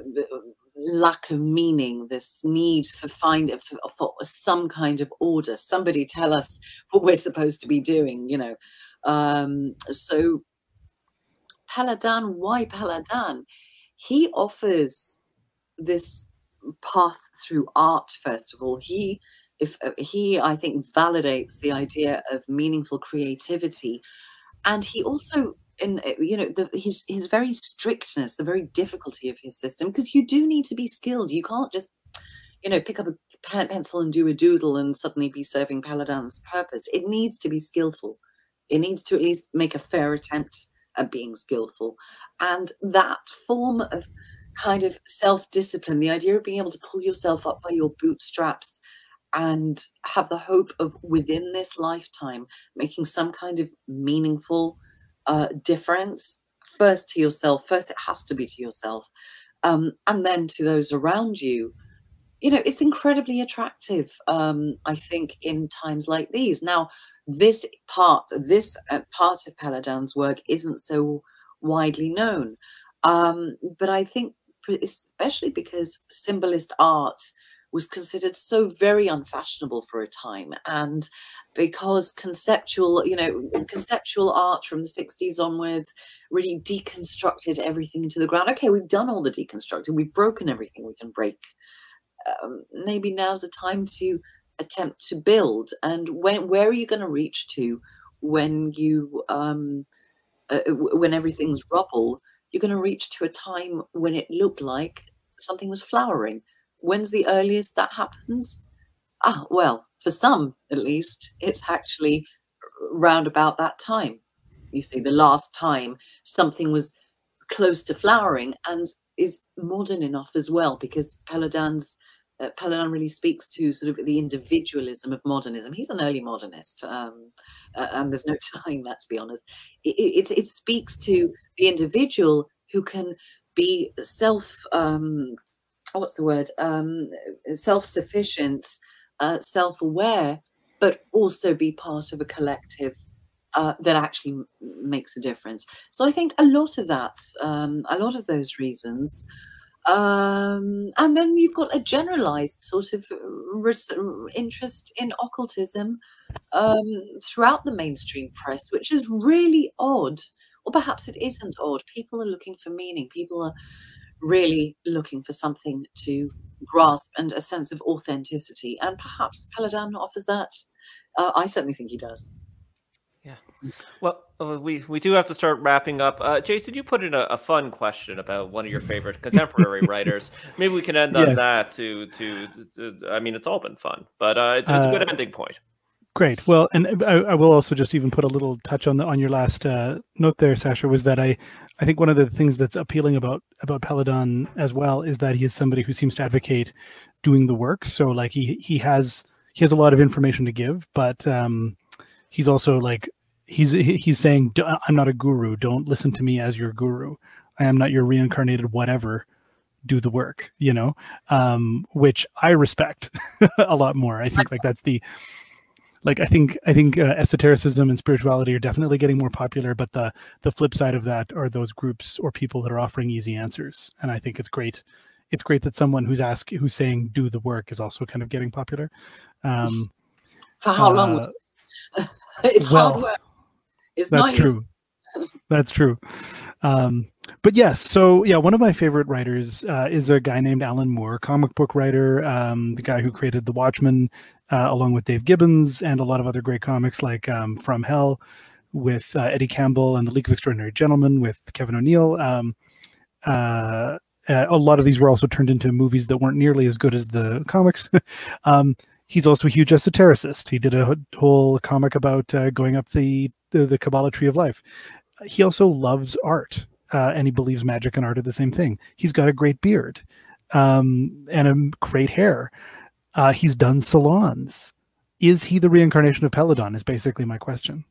lack of meaning, this need for find for, for some kind of order. Somebody tell us what we're supposed to be doing. You know, um, so Paladin, why Paladin? He offers this path through art. First of all, he. If uh, he, I think, validates the idea of meaningful creativity, and he also, in you know, the, his his very strictness, the very difficulty of his system, because you do need to be skilled. You can't just, you know, pick up a pen, pencil and do a doodle and suddenly be serving Paladin's purpose. It needs to be skillful. It needs to at least make a fair attempt at being skillful, and that form of kind of self-discipline, the idea of being able to pull yourself up by your bootstraps and have the hope of within this lifetime making some kind of meaningful uh, difference, first to yourself. First, it has to be to yourself, um, and then to those around you. You know, it's incredibly attractive, um, I think, in times like these. Now, this part, this uh, part of Paladin's work isn't so widely known, um, but I think, especially because symbolist art was considered so very unfashionable for a time, and because conceptual, you know, conceptual art from the sixties onwards really deconstructed everything into the ground. Okay, we've done all the deconstructing, we've broken everything we can break. Um, maybe now's the time to attempt to build. And when, where are you going to reach to when you, um, uh, when everything's rubble? You're going to reach to a time when it looked like something was flowering. When's the earliest that happens? Ah, well, for some, at least, it's actually round about that time. You see, the last time something was close to flowering and is modern enough as well, because Paladin's uh, Paladin really speaks to sort of the individualism of modernism. He's an early modernist, um, uh, and there's no denying that, to be honest. It, it, it speaks to the individual who can be self, um, what's the word, um, self-sufficient, uh, self-aware, but also be part of a collective uh, that actually m makes a difference. So I think a lot of that, um, a lot of those reasons, um, and then you've got a generalized sort of interest in occultism um, throughout the mainstream press, which is really odd, or perhaps it isn't odd. People are looking for meaning. People are really looking for something to grasp and a sense of authenticity, and perhaps Paladin offers that. Uh, I certainly think he does. Yeah. Well, uh, we we do have to start wrapping up. Uh, Jason, you put in a, a fun question about one of your favorite contemporary writers. Maybe we can end on yes. that. To, to to I mean, it's all been fun, but uh, it's, it's a good uh, ending point. Great. Well, and I, I will also just even put a little touch on the on your last uh, note there, Sasha, was that I I think one of the things that's appealing about about Paladin as well is that he is somebody who seems to advocate doing the work. So like he he has he has a lot of information to give, but um, he's also like he's he's saying, I'm not a guru. Don't listen to me as your guru. I am not your reincarnated whatever. Do the work, you know, um, which I respect a lot more. I think like that's the like I think I think uh, esotericism and spirituality are definitely getting more popular, but the the flip side of that are those groups or people that are offering easy answers. And I think it's great. It's great that someone who's ask who's saying do the work is also kind of getting popular. Um, For how uh, long? It's well, hard work. It's that's not true. That's true. Um, but yes, so yeah, one of my favorite writers uh, is a guy named Alan Moore, comic book writer, um, the guy who created The Watchmen, uh, along with Dave Gibbons and a lot of other great comics like um, From Hell with uh, Eddie Campbell and The League of Extraordinary Gentlemen with Kevin O'Neill. Um, uh, uh, a lot of these were also turned into movies that weren't nearly as good as the comics. um, he's also a huge esotericist. He did a whole comic about uh, going up the, the the Kabbalah tree of life. He also loves art, uh, and he believes magic and art are the same thing. He's got a great beard um, and a great hair. Uh, he's done salons. Is he the reincarnation of Peladon? Is basically my question.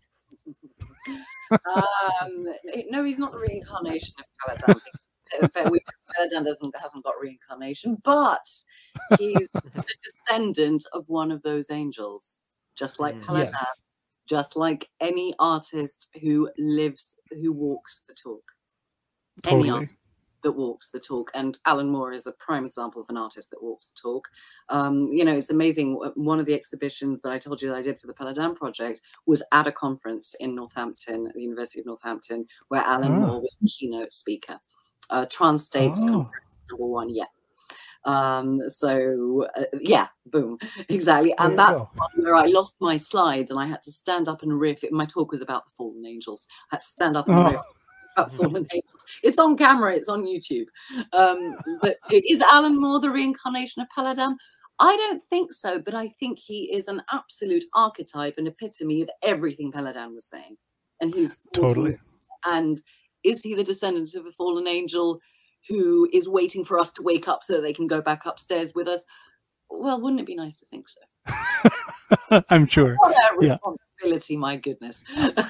um, no, he's not the reincarnation of Peladon. Peladon doesn't hasn't got reincarnation, but he's the descendant of one of those angels, just like Peladon, yes. Just like any artist who lives, who walks the talk. Totally. Any artist that walks the talk, and Alan Moore is a prime example of an artist that walks the talk. Um, you know, it's amazing. One of the exhibitions that I told you that I did for the Peladon project was at a conference in Northampton, at the University of Northampton, where Alan ah. Moore was the keynote speaker. Uh, Trans States oh. Conference number one, yeah. Um, so uh, yeah, boom, exactly. And that's where I lost my slides, and I had to stand up and riff. My talk was about the fallen angels. I had to stand up and oh. riff. Fallen angels. It's on camera, it's on YouTube. Um, but is Alan Moore the reincarnation of Peladon? I don't think so, but I think he is an absolute archetype and epitome of everything Peladon was saying. And he's totally. And is he the descendant of a fallen angel who is waiting for us to wake up so that they can go back upstairs with us? Well, wouldn't it be nice to think so? I'm sure. What a responsibility, yeah. My goodness.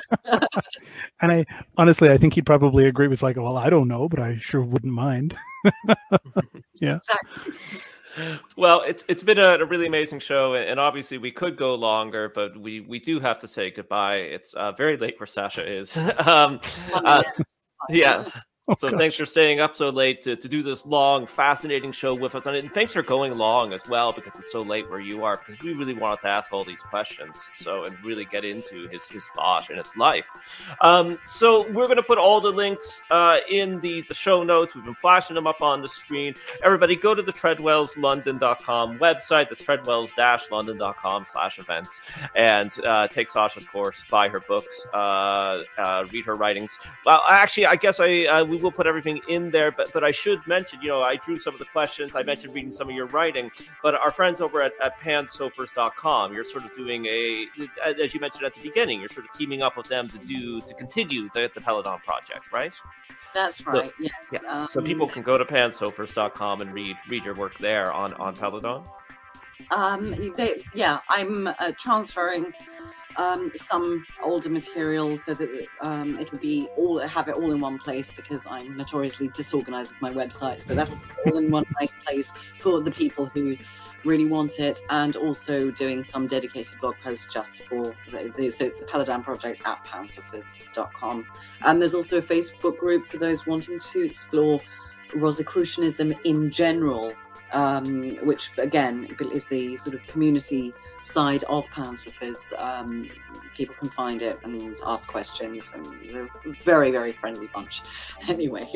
And I honestly, I think he'd probably agree with like, well, I don't know, but I sure wouldn't mind. Yeah. Exactly. Well, it's it's been a, a really amazing show, and obviously we could go longer, but we we do have to say goodbye. It's uh, very late where Sasha is. um, uh, yeah. Oh, so gosh. Thanks for staying up so late to, to do this long, fascinating show with us. And thanks for going long as well, because it's so late where you are, because we really wanted to ask all these questions so and really get into his, his thought and his life. Um, so we're going to put all the links uh, in the, the show notes. We've been flashing them up on the screen. Everybody go to the treadwells london dot com website, the treadwells london dot com slash events, and uh, take Sasha's course, buy her books, uh, uh, read her writings. Well, actually, I guess I uh, we will put everything in there, but but I should mention, you know, I drew some of the questions. I mentioned reading some of your writing, but our friends over at, at pansofers dot com, you're sort of doing a, as you mentioned at the beginning, you're sort of teaming up with them to do to continue the, the Peladon project, right? That's right. So, yes. Yeah. Um, so people can go to pansofers dot com and read read your work there on on Peladon. Um, they, yeah, I'm uh, transferring um, some older material so that um, it'll be all have it all in one place, because I'm notoriously disorganized with my websites. But that'll be all in one nice place for the people who really want it, and also doing some dedicated blog posts just for the, the so it's the Peladon project at pansofers dot com. And there's also a Facebook group for those wanting to explore Rosicrucianism in general, um, which again is the sort of community side of Pansofers. Um, people can find it and ask questions, and they're a very, very friendly bunch. Anyway.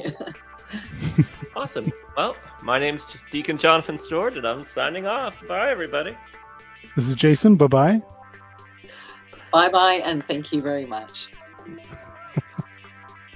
Awesome. Well, my name's Deacon Jonathan Stewart, and I'm signing off. Bye, everybody. This is Jason. Bye-bye. Bye-bye, and thank you very much.